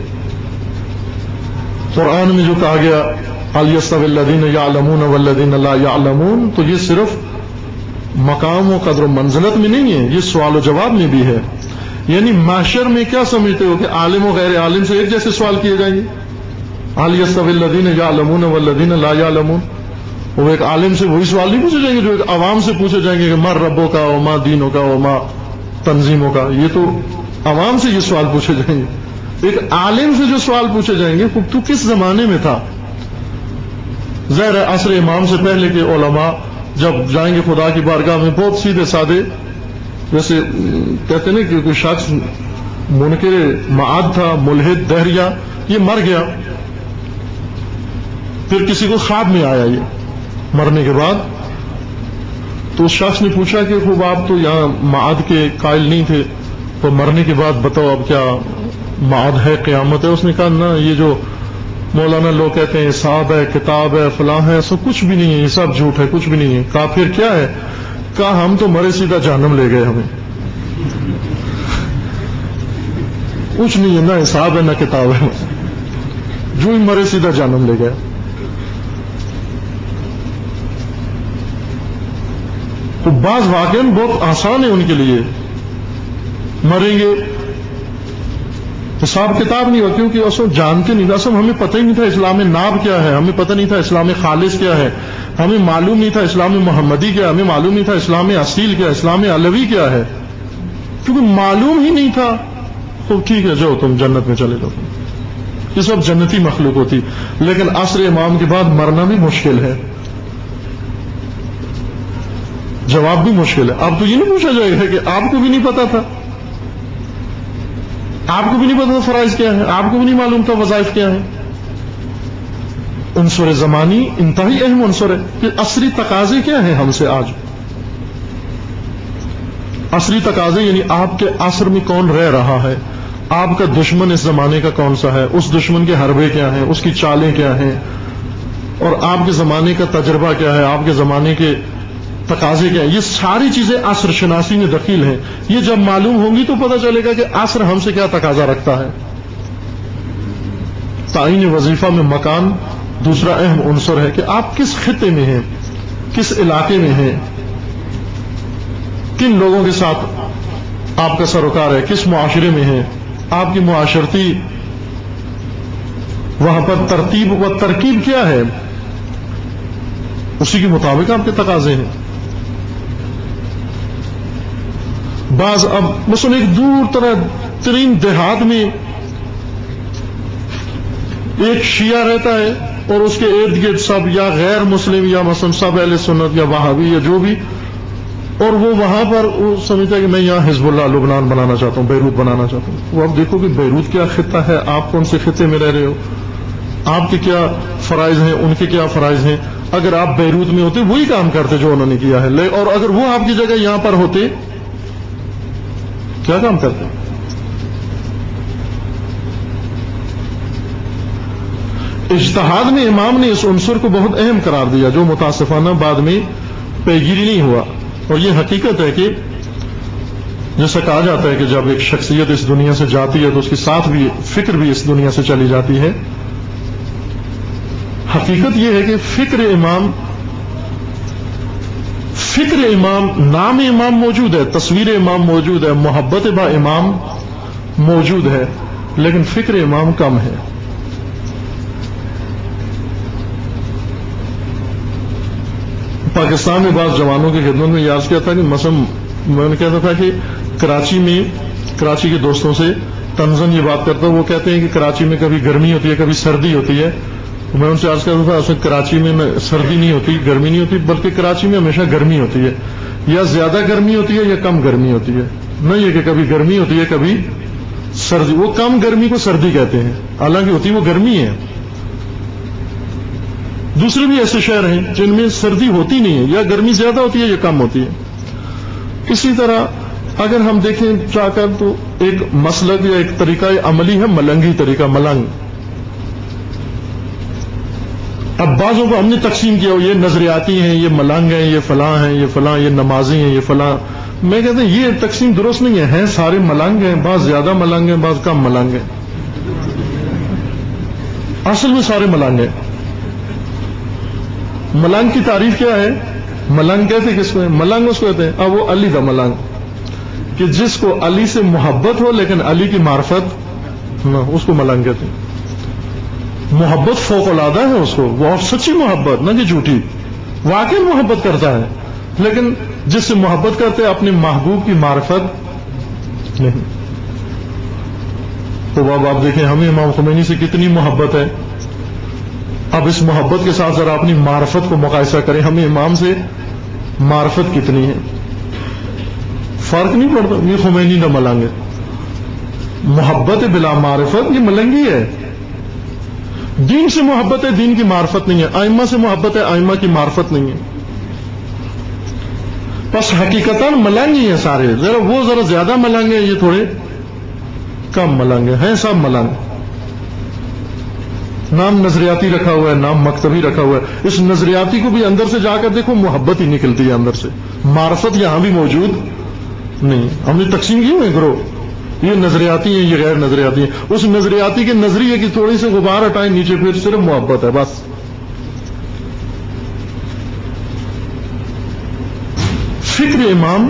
قرآن میں جو کہا گیا هل يستوي الذين يعلمون والذين لا يعلمون، تو یہ صرف مقام و قدر و منزلت میں نہیں ہے، یہ سوال و جواب میں بھی ہے. یعنی محشر میں کیا سمجھتے ہو کہ عالم و غیر عالم سے ایک جیسے سوال کیے جائیں گے؟ هل يستوي الذين يعلمون والذين لا يعلمون، وہ ایک عالم سے وہی سوال نہیں پوچھے جائیں گے جو ایک عوام سے پوچھے جائیں گے کہ ماں ربوں کا وما دینوں کا وما تنظیموں کا. یہ تو عوام سے یہ سوال پوچھے جائیں گے. ایک عالم سے جو سوال پوچھے جائیں گے تو کس زمانے میں تھا؟ ظاہر ہے عصر امام سے پہلے کے علماء جب جائیں گے خدا کی بارگاہ میں بہت سیدھے سادے، جیسے کہتے ہیں کہ کوئی شخص منکر معاد تھا، ملحد دہریہ، یہ مر گیا، پھر کسی کو خواب میں آیا یہ مرنے کے بعد، تو اس شخص نے پوچھا کہ خوب آپ تو یہاں معاد کے قائل نہیں تھے، تو مرنے کے بعد بتاؤ اب کیا معاد ہے، قیامت ہے؟ اس نے کہا نہ، یہ جو مولانا لوگ کہتے ہیں حساب ہے، کتاب ہے، فلاں ہے، سب کچھ بھی نہیں ہے، یہ سب جھوٹ ہے، کچھ بھی نہیں ہے. کہا پھر کیا ہے؟ کہا ہم تو مرے سیدھا جہنم لے گئے، ہمیں کچھ نہیں ہے، نہ حساب ہے نہ کتاب ہے، جو ہی مرے سیدھا جہنم لے گئے. تو بعض واقعاً بہت آسان ہے ان کے لیے، مریں گے حساب کتاب نہیں ہوا، کیونکہ اصل جانتے نہیں تھا، اصل ہمیں پتہ ہی نہیں تھا اسلام ناب کیا ہے، ہمیں پتہ نہیں تھا اسلام خالص کیا ہے، ہمیں معلوم نہیں تھا اسلام محمدی کیا ہے، ہمیں معلوم نہیں تھا اسلام اصیل کیا ہے، اسلام علوی کیا ہے، کیونکہ معلوم ہی نہیں تھا. تو ٹھیک ہے، جاؤ تم جنت میں چلے جاؤ. یہ سب جنتی مخلوق ہوتی، لیکن عصر امام کے بعد مرنا بھی مشکل ہے، جواب بھی مشکل ہے۔ اب تو یہ نہیں پوچھا جائے گا کہ آپ کو بھی نہیں پتا تھا، آپ کو بھی نہیں پتا تھا فرائض کیا ہے، آپ کو بھی نہیں معلوم تھا وظائف کیا ہے۔ عنصر زمانی انتہائی اہم عنصر ہے کہ عصری تقاضے کیا ہیں ہم سے آج، عصری تقاضے یعنی آپ کے عصر میں کون رہ رہا ہے، آپ کا دشمن اس زمانے کا کون سا ہے، اس دشمن کے حربے کیا ہیں، اس کی چالیں کیا ہیں، اور آپ کے زمانے کا تجربہ کیا ہے، آپ کے زمانے کے تقاضے کیا ہیں، یہ ساری چیزیں عصر شناسی میں دخیل ہیں۔ یہ جب معلوم ہوں گی تو پتہ چلے گا کہ عصر ہم سے کیا تقاضا رکھتا ہے۔ تعین وظیفہ میں مکان دوسرا اہم عنصر ہے کہ آپ کس خطے میں ہیں، کس علاقے میں ہیں، کن لوگوں کے ساتھ آپ کا سروکار ہے، کس معاشرے میں ہیں، آپ کی معاشرتی وہاں پر ترتیب و ترکیب کیا ہے، اسی کے مطابق آپ کے تقاضے ہیں۔ بعض اب مثلا ایک دور طرح ترین دیہات میں ایک شیعہ رہتا ہے اور اس کے ارد گرد سب یا غیر مسلم یا مثلا سب اہل سنت یا وہابی یا جو بھی، اور وہ وہاں پر وہ سمجھتا ہے کہ میں یہاں حزب اللہ لبنان بنانا چاہتا ہوں، بیروت بنانا چاہتا ہوں۔ وہ اب دیکھو کہ بیروت کیا خطہ ہے، آپ کون سے خطے میں رہ رہے ہو، آپ کے کیا فرائض ہیں، ان کے کیا فرائض ہیں۔ اگر آپ بیروت میں ہوتے وہی کام کرتے جو انہوں نے کیا ہے، اور اگر وہ آپ کی جگہ یہاں پر ہوتے کیا کام کرتے۔ اجتہاد میں امام نے اس عنصر کو بہت اہم قرار دیا جو متاسفانہ بعد میں پیگیری نہیں ہوا، اور یہ حقیقت ہے کہ جیسا کہا جاتا ہے کہ جب ایک شخصیت اس دنیا سے جاتی ہے تو اس کے ساتھ بھی فکر بھی اس دنیا سے چلی جاتی ہے۔ حقیقت یہ ہے کہ فکر امام فکر امام نام امام موجود ہے، تصویر امام موجود ہے، محبت با امام موجود ہے، لیکن فکر امام کم ہے۔ پاکستان میں بعض جوانوں کی خدمت میں یاد کیا تھا کہ مثلا میں نے کہتا تھا کہ کراچی میں کراچی کے دوستوں سے تنزن یہ بات کرتا ہوں، وہ کہتے ہیں کہ کراچی میں کبھی گرمی ہوتی ہے کبھی سردی ہوتی ہے۔ میں ان سے عرض کرتا تھا اصل کراچی میں سردی نہیں ہوتی، گرمی نہیں ہوتی، بلکہ کراچی میں ہمیشہ گرمی ہوتی ہے، یا زیادہ گرمی ہوتی ہے یا کم گرمی ہوتی ہے، نہیں ہے کہ کبھی گرمی ہوتی ہے کبھی سردی۔ وہ کم گرمی کو سردی کہتے ہیں، حالانکہ ہوتی وہ گرمی ہے۔ دوسرے بھی ایسے شہر ہیں جن میں سردی ہوتی نہیں ہے، یا گرمی زیادہ ہوتی ہے یا کم ہوتی ہے۔ اسی طرح اگر ہم دیکھیں چاہ کر تو ایک مسلک یا ایک طریقہ عملی ہے ملنگی طریقہ، ملنگ۔ اب بعضوں کو ہم نے تقسیم کیا، یہ نظریاتی ہیں، یہ ملنگ ہیں، یہ فلاں ہیں، یہ فلاں، یہ نمازی ہیں، یہ فلاں۔ میں کہتا ہوں یہ تقسیم درست نہیں ہے، ہیں سارے ملنگ ہیں، بعض زیادہ ملنگ ہیں، بعض کم ملنگ ہیں، اصل میں سارے ملنگ ہیں۔ ملنگ کی تعریف کیا ہے؟ ملنگ کہتے کس کو ہے؟ ملنگ اس کو کہتے ہیں، اب وہ علی کا ملنگ، کہ جس کو علی سے محبت ہو لیکن علی کی معرفت نہ، اس کو ملنگ کہتے ہیں۔ محبت فوق العادہ ہے اس کو، وہ اور سچی محبت نہ کہ جھوٹی، واقعی محبت کرتا ہے، لیکن جس سے محبت کرتے ہیں اپنے محبوب کی معرفت نہیں۔ تو اب آپ دیکھیں ہمیں امام خمینی سے کتنی محبت ہے، اب اس محبت کے ساتھ ذرا اپنی معرفت کو مقایسہ کریں، ہمیں امام سے معرفت کتنی ہے، فرق نہیں پڑتا۔ یہ خمینی نہ ملنگ ہے، محبت بلا معرفت یہ ملنگی ہے۔ دین سے محبت ہے، دین کی معرفت نہیں ہے، ائمہ سے محبت ہے، ائمہ کی معرفت نہیں ہے۔ بس حقیقتاً ملنگ ہی ہیں سارے، ذرا وہ ذرا زیادہ ملنگ ہیں، یہ تھوڑے کم ملنگ ہیں، سب ملنگ۔ نام نظریاتی رکھا ہوا ہے، نام مکتبی رکھا ہوا ہے، اس نظریاتی کو بھی اندر سے جا کر دیکھو محبت ہی نکلتی ہے اندر سے، معرفت یہاں بھی موجود نہیں۔ ہم نے تقسیم کی ہوئی گروہ، یہ نظریاتی ہیں، یہ غیر نظریاتی ہیں۔ اس نظریاتی کے نظریے کی تھوڑی سی غبار ہٹائیں نیچے، پھر صرف محبت ہے بس۔ فکر امام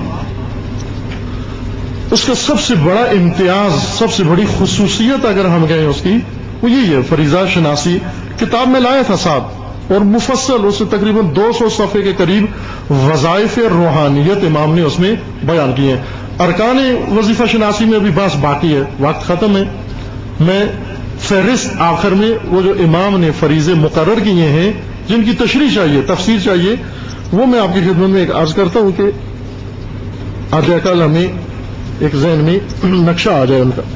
اس کا سب سے بڑا امتیاز، سب سے بڑی خصوصیت اگر ہم کہیں اس کی، وہ یہی ہے۔ فریضہ شناسی کتاب میں لایا تھا صاحب، اور مفصل اس سے تقریباً دو سو صفحے کے قریب وظائف روحانیت امام نے اس میں بیان کیے ہیں۔ ارکان وظیفہ شناسی میں بھی بس باقی ہے، وقت ختم ہے۔ میں فہرست آخر میں وہ جو امام نے فریضے مقرر کیے ہیں جن کی تشریح چاہیے، تفسیر چاہیے، وہ میں آپ کی خدمت میں ایک عرض کرتا ہوں کہ آدھے کل ہمیں ایک ذہن میں نقشہ آ جائے ان کا.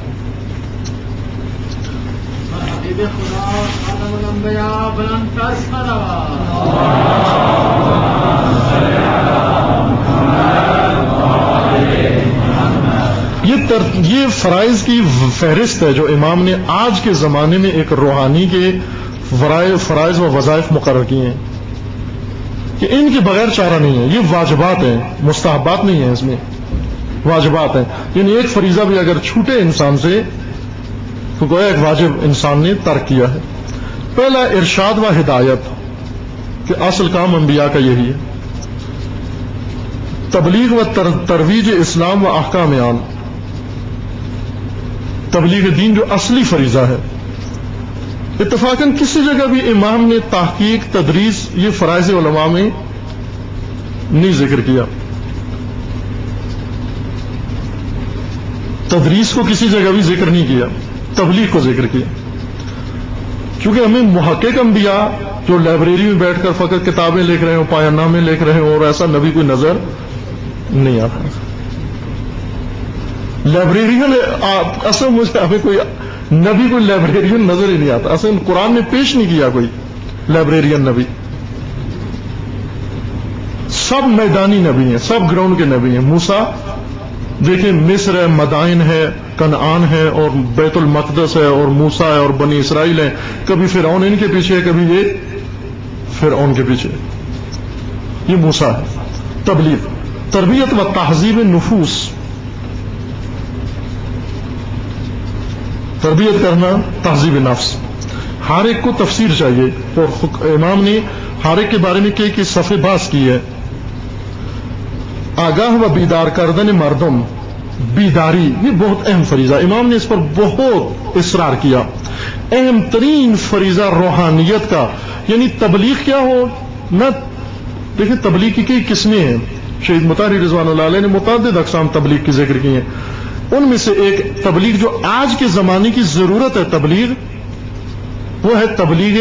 یہ تر... یہ فرائض کی فہرست ہے جو امام نے آج کے زمانے میں ایک روحانی کے فرائض و وظائف مقرر کیے ہیں کہ ان کے بغیر چارہ نہیں ہے. یہ واجبات ہیں، مستحبات نہیں ہیں، اس میں واجبات ہیں. یعنی ایک فریضہ بھی اگر چھوٹے انسان سے تو گویا ایک واجب انسان نے ترک کیا ہے. پہلا ارشاد و ہدایت کہ اصل کام انبیاء کا یہی ہے. تبلیغ و تر... ترویج اسلام و احکام عام، تبلیغ دین جو اصلی فریضہ ہے. اتفاقاً کسی جگہ بھی امام نے تحقیق، تدریس یہ فرائض علماء میں نہیں ذکر کیا. تدریس کو کسی جگہ بھی ذکر نہیں کیا، تبلیغ کو ذکر کیا. کیونکہ ہمیں محقق انبیاء جو لائبریری میں بیٹھ کر فقط کتابیں لکھ رہے ہوں، پایہ نامے لکھ رہے ہوں، اور ایسا نبی کوئی نظر نہیں آتا. لائبریرین اصل مجھے ہمیں کوئی نبی کوئی لائبریرین نظر ہی نہیں آتا. اصل قرآن نے پیش نہیں کیا کوئی لائبریرین نبی. سب میدانی نبی ہیں، سب گراؤنڈ کے نبی ہیں. موسیٰ دیکھیں مصر ہے، مدائن ہے، کنعان ہے، اور بیت المقدس ہے، اور موسیٰ ہے، اور بنی اسرائیل ہے. کبھی فرعون ان کے پیچھے ہے، کبھی یہ فرعون کے پیچھے. یہ موسیٰ ہے. تبلیغ، تربیت و تہذیب نفوس، تربیت کرنا، تہذیب نفس. ہر ایک کو تفسیر چاہیے، اور امام نے ہر ایک کے بارے میں کئی کئی صفحے باز کی ہے. آگاہ و بیدار کردن مردم، بیداری یہ بہت اہم فریضہ. امام نے اس پر بہت اصرار کیا. اہم ترین فریضہ روحانیت کا، یعنی تبلیغ کیا ہو نہ. دیکھیں تبلیغ کی کئی قسمیں ہیں. شہید مطہری رضوان اللہ علیہ نے متعدد اقسام تبلیغ کی ذکر کی ہیں. ان میں سے ایک تبلیغ جو آج کے زمانے کی ضرورت ہے تبلیغ، وہ ہے تبلیغ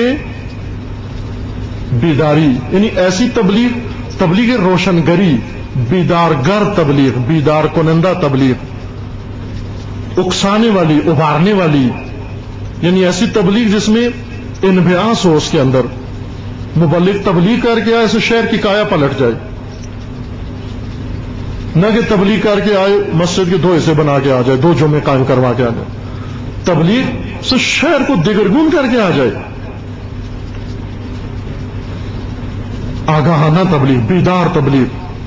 بیداری. یعنی ایسی تبلیغ، تبلیغ روشنگری، بیدارگر تبلیغ، بیدار کنندہ تبلیغ، اکسانے والی، ابھارنے والی. یعنی ایسی تبلیغ جس میں انبعاث ہو اس کے اندر. مبلغ تبلیغ کر کے ایسے شہر کی کایا پلٹ جائے، نہ کہ تبلیغ کر کے آئے مسجد کے دو حصے بنا کے آ جائے، دو جمعے قائم کروا کے آ جائے. تبلیغ سے شہر کو دگرگون کر کے آ جائے. آگاہانہ تبلیغ، بیدار تبلیغ،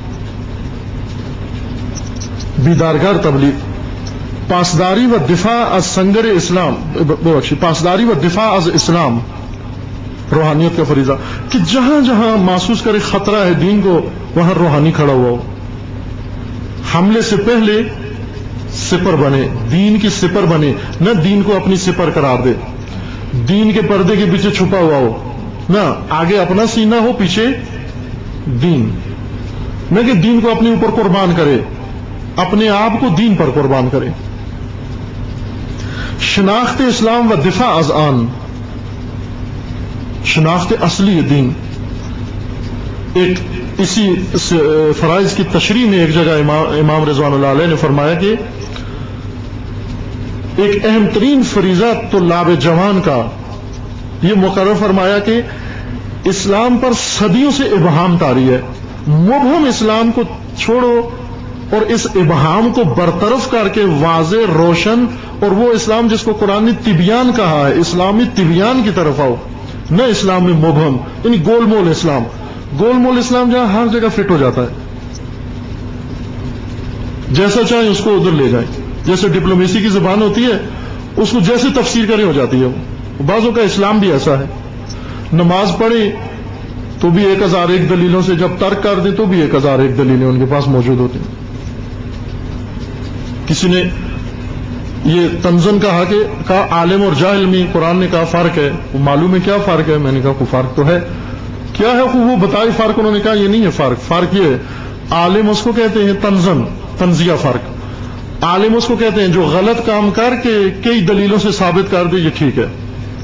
بیدارگر تبلیغ. پاسداری و دفاع از سنگر اسلام، بخشی پاسداری و دفاع از اسلام، روحانیت کا فریضہ کہ جہاں جہاں محسوس کرے خطرہ ہے دین کو، وہاں روحانی کھڑا ہوا ہو. حملے سے پہلے سپر بنے، دین کی سپر بنے، نہ دین کو اپنی سپر قرار دے، دین کے پردے کے پیچھے چھپا ہوا ہو، نہ آگے اپنا سینہ ہو، پیچھے دین. نہ کہ دین کو اپنے اوپر قربان کرے، اپنے آپ کو دین پر قربان کرے. شناخت اسلام و دفاع از آن، شناخت اصلی دین. ایک اسی فرائض کی تشریح میں ایک جگہ امام, امام رضوان اللہ علیہ نے فرمایا کہ ایک اہم ترین فریضہ طلاب جوان کا یہ مقرر فرمایا کہ اسلام پر صدیوں سے ابہام طاری ہے. مبہم اسلام کو چھوڑو اور اس ابہام کو برطرف کر کے واضح، روشن، اور وہ اسلام جس کو قرآن نے طبیان کہا ہے، اسلامی طبیان کی طرف آؤ، نہ اسلام میں مبہم یعنی گول مول اسلام. گول مول اسلام جہاں ہر جگہ فٹ ہو جاتا ہے، جیسا چاہیں اس کو ادھر لے جائیں. جیسے ڈپلومیسی کی زبان ہوتی ہے، اس کو جیسے تفسیر کریں ہو جاتی ہے. وہ بعضوں کا اسلام بھی ایسا ہے. نماز پڑھیں تو بھی ایک ہزار ایک دلیلوں سے، جب ترک کر دیں تو بھی ایک ہزار ایک دلیلیں ان کے پاس موجود ہوتی ہیں. کسی نے یہ تنزن کہا کہ کہا عالم اور جاہل میں قرآن نے کہا فرق ہے. وہ معلوم ہے کیا فرق ہے؟ میں نے کہا کوئی فرق تو ہے. کیا ہے وہ بتائی فرق؟ انہوں نے کہا یہ نہیں ہے فرق. فرق یہ ہے عالم اس کو کہتے ہیں تنزن، تنزیہ فرق، عالم اس کو کہتے ہیں جو غلط کام کر کے کئی دلیلوں سے ثابت کر دے یہ ٹھیک ہے،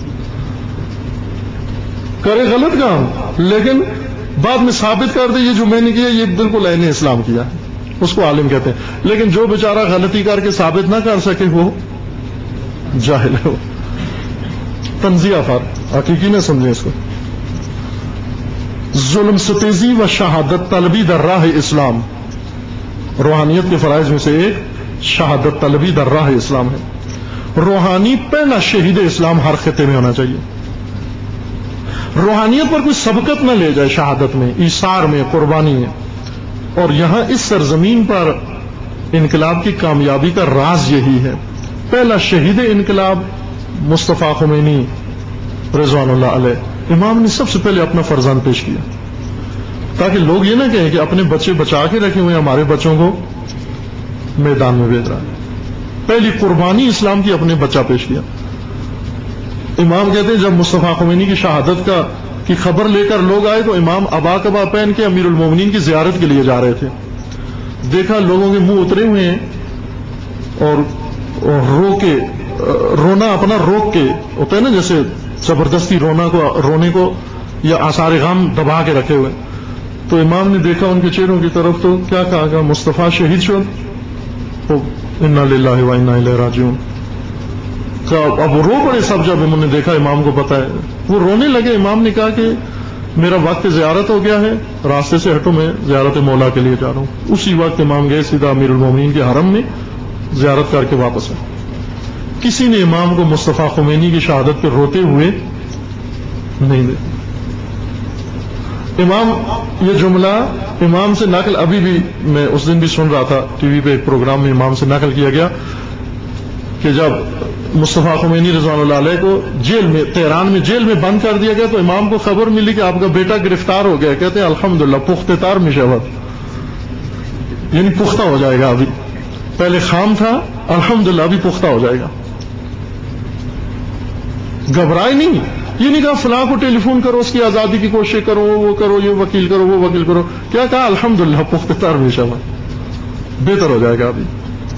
کرے غلط کام لیکن بعد میں ثابت کر دے یہ جو میں نے کیا یہ بالکل عین اسلام کیا ہے، اس کو عالم کہتے ہیں۔ لیکن جو بیچارہ غلطی کر کے ثابت نہ کر سکے وہ جاہل ہے، تنزیہ فار حقیقی نہ سمجھیں اس کو۔ ظلم ستیزی و شہادت طلبی در راہ اسلام، روحانیت کے فرائض میں سے ایک شہادت طلبی در راہ اسلام ہے۔ روحانی پہلا شہید اسلام ہر خطے میں ہونا چاہیے۔ روحانیت پر کوئی سبقت نہ لے جائے، شہادت میں، ایثار میں، قربانی میں۔ اور یہاں اس سرزمین پر انقلاب کی کامیابی کا راز یہی ہے۔ پہلا شہید انقلاب مصطفیٰ خمینی رضوان اللہ علیہ، امام نے سب سے پہلے اپنا فرزند پیش کیا تاکہ لوگ یہ نہ کہیں کہ اپنے بچے بچا کے رکھے ہوئے ہمارے بچوں کو میدان میں بھیج رہا ہے۔ پہلی قربانی اسلام کی اپنے بچہ پیش کیا۔ امام کہتے ہیں جب مصطفیٰ خمینی کی شہادت کا کی خبر لے کر لوگ آئے تو امام ابا کبا پہن کے امیر المومنین کی زیارت کے لیے جا رہے تھے، دیکھا لوگوں کے منہ اترے ہوئے ہیں اور رو کے رونا اپنا روک کے ہوتا ہے نا، جیسے زبردستی رونا کو رونے کو یا آثار غم دبا کے رکھے ہوئے۔ تو امام نے دیکھا ان کے چہروں کی طرف تو کیا کہا کہ مصطفیٰ شہید شد، انا للہ و انا الیہ راجعون۔ اب وہ رو پڑے سب، جب انہوں نے دیکھا امام کو پتا ہے وہ رونے لگے۔ امام نے کہا کہ میرا وقت زیارت ہو گیا ہے، راستے سے ہٹو، میں زیارت مولا کے لیے جا رہا ہوں۔ اسی وقت امام گئے سیدھا امیر المومنین کے حرم میں زیارت کر کے واپس آئے۔ کسی نے امام کو مصطفیٰ خمینی کی شہادت پہ روتے ہوئے نہیں دیکھا۔ امام یہ جملہ امام سے نقل، ابھی بھی میں اس دن بھی سن رہا تھا ٹی وی پہ ایک پروگرام میں امام سے نقل کیا گیا کہ جب مصطفیٰ خمینی رضوان اللہ علیہ کو جیل میں تہران میں جیل میں بند کر دیا گیا تو امام کو خبر ملی کہ آپ کا بیٹا گرفتار ہو گیا۔ کہتے ہیں الحمدللہ پختہ تار مشاوت، یعنی پختہ ہو جائے گا، ابھی پہلے خام تھا، الحمدللہ ابھی پختہ ہو جائے گا۔ گھبرائے نہیں، یہ نہیں کہا فلاں کو ٹیلی فون کرو، اس کی آزادی کی کوشش کرو، وہ کرو، یہ وکیل کرو، وہ وکیل کرو، کیا کہا الحمدللہ پختہ تار مشاوت، بہتر ہو جائے گا ابھی۔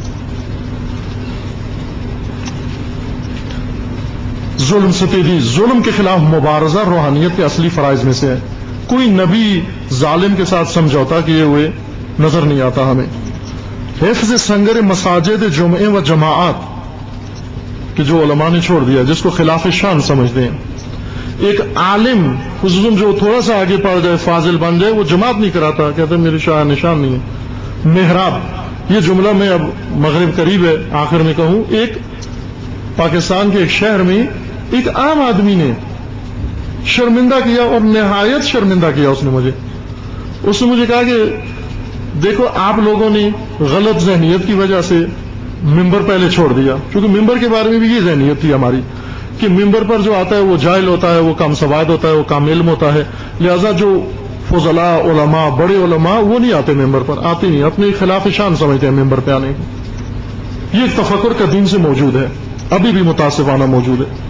ظلم ستیزی، ظلم کے خلاف مبارزہ روحانیت کے اصلی فرائض میں سے ہے۔ کوئی نبی ظالم کے ساتھ سمجھوتا کیے ہوئے نظر نہیں آتا ہمیں۔ حفظ سنگر مساجد جمعے و جماعت کہ جو علماء نے چھوڑ دیا، جس کو خلاف شان سمجھتے ہیں۔ ایک عالم خصوصاً جو تھوڑا سا آگے پڑ جائے، فاضل بن جائے، وہ جماعت نہیں کراتا، کہتے ہیں میری شاہ نشان نہیں ہے۔ محراب، یہ جملہ میں اب مغرب قریب ہے آخر میں کہوں، ایک پاکستان کے ایک شہر میں ایک عام آدمی نے شرمندہ کیا، اور نہایت شرمندہ کیا اس نے مجھے اس نے مجھے کہا کہ دیکھو آپ لوگوں نے غلط ذہنیت کی وجہ سے ممبر پہلے چھوڑ دیا، کیونکہ ممبر کے بارے میں بھی یہ ذہنیت تھی ہماری کہ ممبر پر جو آتا ہے وہ جاہل ہوتا ہے، وہ کم سواد ہوتا ہے، وہ کم علم ہوتا ہے، لہذا جو فضلاء علماء بڑے علماء وہ نہیں آتے ممبر پر، آتے نہیں، اپنے خلاف شان سمجھتے ہیں ممبر پہ آنے کو۔ یہ ایک تفکر قدیم سے موجود ہے، ابھی بھی متاسفانہ موجود ہے۔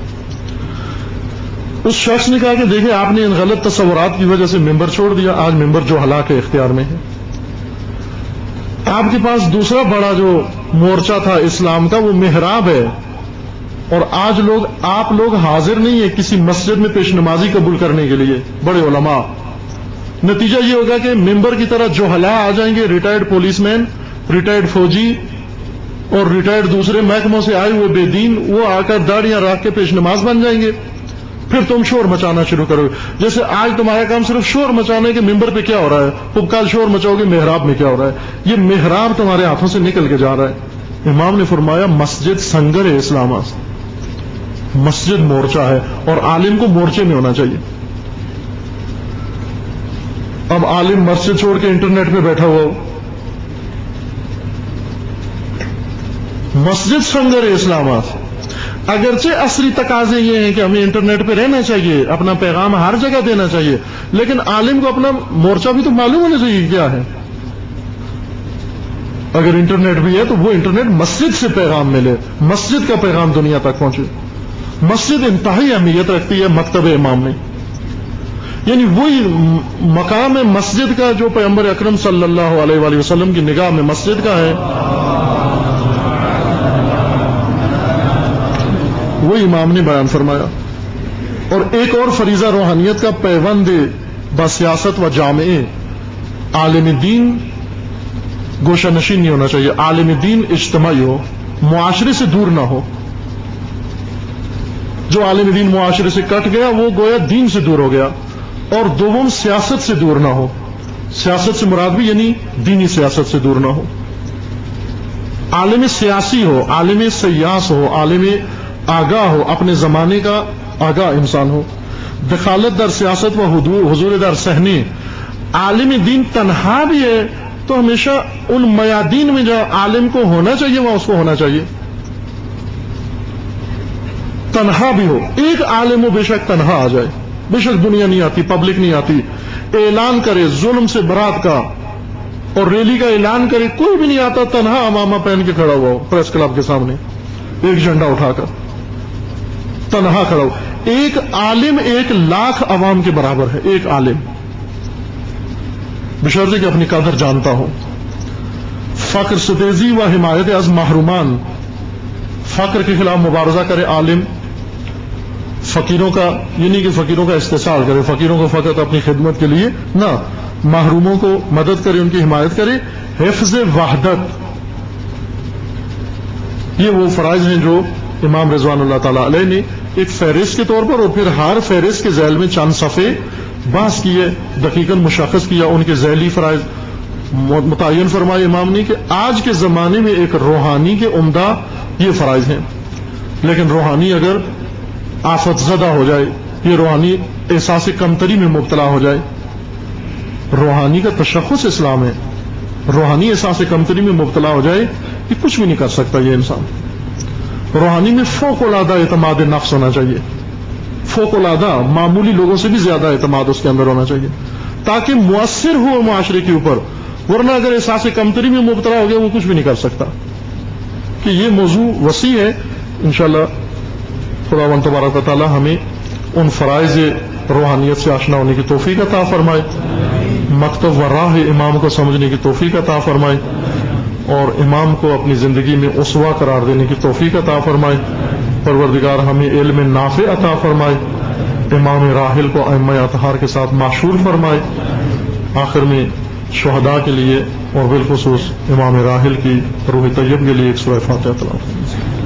اس شخص نے کہا کہ دیکھیں آپ نے ان غلط تصورات کی وجہ سے ممبر چھوڑ دیا، آج ممبر جو ہلاک اختیار میں ہے۔ آپ کے پاس دوسرا بڑا جو مورچہ تھا اسلام کا وہ محراب ہے، اور آج لوگ آپ لوگ حاضر نہیں ہیں کسی مسجد میں پیش نمازی قبول کرنے کے لیے، بڑے علماء۔ نتیجہ یہ ہوگا کہ ممبر کی طرح جو ہلا آ جائیں گے، ریٹائرڈ پولیس مین، ریٹائرڈ فوجی اور ریٹائرڈ دوسرے محکموں سے آئے ہوئے بے دین، وہ آ کر داڑیاں رکھ کے پیش نماز بن جائیں گے، پھر تم شور مچانا شروع کرو گے۔ جیسے آج تمہارا کام صرف شور مچانا ہے کہ ممبر پہ کیا ہو رہا ہے، تم کل شور مچاؤ گے محراب میں کیا ہو رہا ہے۔ یہ محراب تمہارے ہاتھوں سے نکل کے جا رہا ہے۔ امام نے فرمایا مسجد سنگر ہے اسلام، مسجد مورچہ ہے، اور عالم کو مورچے میں ہونا چاہیے۔ اب عالم مسجد چھوڑ کے انٹرنیٹ پہ بیٹھا ہوا ہو، مسجد سنگر ہے اسلام۔ اگرچہ عصری تقاضے یہ ہیں کہ ہمیں انٹرنیٹ پہ رہنا چاہیے، اپنا پیغام ہر جگہ دینا چاہیے، لیکن عالم کو اپنا مورچہ بھی تو معلوم ہونا چاہیے کیا ہے۔ اگر انٹرنیٹ بھی ہے تو وہ انٹرنیٹ مسجد سے پیغام ملے، مسجد کا پیغام دنیا تک پہنچے۔ مسجد انتہائی اہمیت رکھتی ہے مکتب امام میں، یعنی وہی مقام ہے مسجد کا جو پیغمبر اکرم صلی اللہ علیہ وآلہ وسلم کی نگاہ میں مسجد کا ہے۔ وہی امام نے بیان فرمایا. اور ایک اور فریضہ روحانیت کا پیوند بسیاست و جامعے، عالم دین گوشہ نشین نہیں ہونا چاہیے، عالم دین اجتماعی ہو، معاشرے سے دور نہ ہو. جو عالم دین معاشرے سے کٹ گیا وہ گویا دین سے دور ہو گیا. اور دوم سیاست سے دور نہ ہو، سیاست سے مراد بھی یعنی دینی سیاست سے دور نہ ہو. عالم سیاسی ہو، عالم سیاس ہو، عالم آگاہ ہو، اپنے زمانے کا آگاہ انسان ہو. دخالت در سیاست و حضور در صحنے. عالم دین تنہا بھی ہے تو ہمیشہ ان میادین میں جہاں عالم کو ہونا چاہیے وہاں اس کو ہونا چاہیے. تنہا بھی ہو، ایک عالم ہو بے شک تنہا آ جائے، بے شک دنیا نہیں آتی، پبلک نہیں آتی، اعلان کرے ظلم سے برات کا اور ریلی کا اعلان کرے، کوئی بھی نہیں آتا، تنہا امامہ پہن کے کھڑا ہوا ہو پریس کلب کے سامنے ایک جھنڈا اٹھا کر تنہا کھڑا ہو. ایک عالم ایک لاکھ عوام کے برابر ہے. ایک عالم بشرطے کہ اپنی قدر جانتا ہو. فقر ستیزی و حمایت از محرومان. فقر کے خلاف مبارزہ کرے عالم. فقیروں کا یہ نہیں کہ فقیروں کا استحصال کرے، فقیروں کو فقط اپنی خدمت کے لیے نہ، محروموں کو مدد کرے، ان کی حمایت کرے. حفظ وحدت. یہ وہ فرائض ہیں جو امام رضوان اللہ تعالی علیہ نے ایک فہرست کے طور پر اور پھر ہر فہرست کے ذیل میں چند صفحے بحث کیے، دقیقاً مشخص کیا ان کے ذیلی فرائض متعین فرمائے امام نے کہ آج کے زمانے میں ایک روحانی کے عمدہ یہ فرائض ہیں. لیکن روحانی اگر آفت زدہ ہو جائے، یہ روحانی احساس کمتری میں مبتلا ہو جائے، روحانی کا تشخص اسلام ہے، روحانی احساس کمتری میں مبتلا ہو جائے یہ کچھ بھی نہیں کر سکتا. یہ انسان روحانی میں فوق العادہ اعتماد نفس ہونا چاہیے، فوق العادہ معمولی لوگوں سے بھی زیادہ اعتماد اس کے اندر ہونا چاہیے تاکہ مؤثر ہو معاشرے کے اوپر. ورنہ اگر احساس کمتری میں مبتلا ہو گیا وہ کچھ بھی نہیں کر سکتا. کہ یہ موضوع وسیع ہے. انشاءاللہ خداوند تبارک و تعالی ہمیں ان فرائض روحانیت سے آشنا ہونے کی توفیق عطا فرمائے، مکتب و راہ امام کو سمجھنے کی توفیق عطا فرمائے، اور امام کو اپنی زندگی میں اسوہ قرار دینے کی توفیق عطا فرمائے. پروردگار ہمیں علم نافع عطا فرمائے، امام راحل کو ائمہ اطہار کے ساتھ معشور فرمائے. آخر میں شہداء کے لیے اور بالخصوص امام راحل کی روح طیب کے لیے ایک سورہ فاتحہ تلاوت.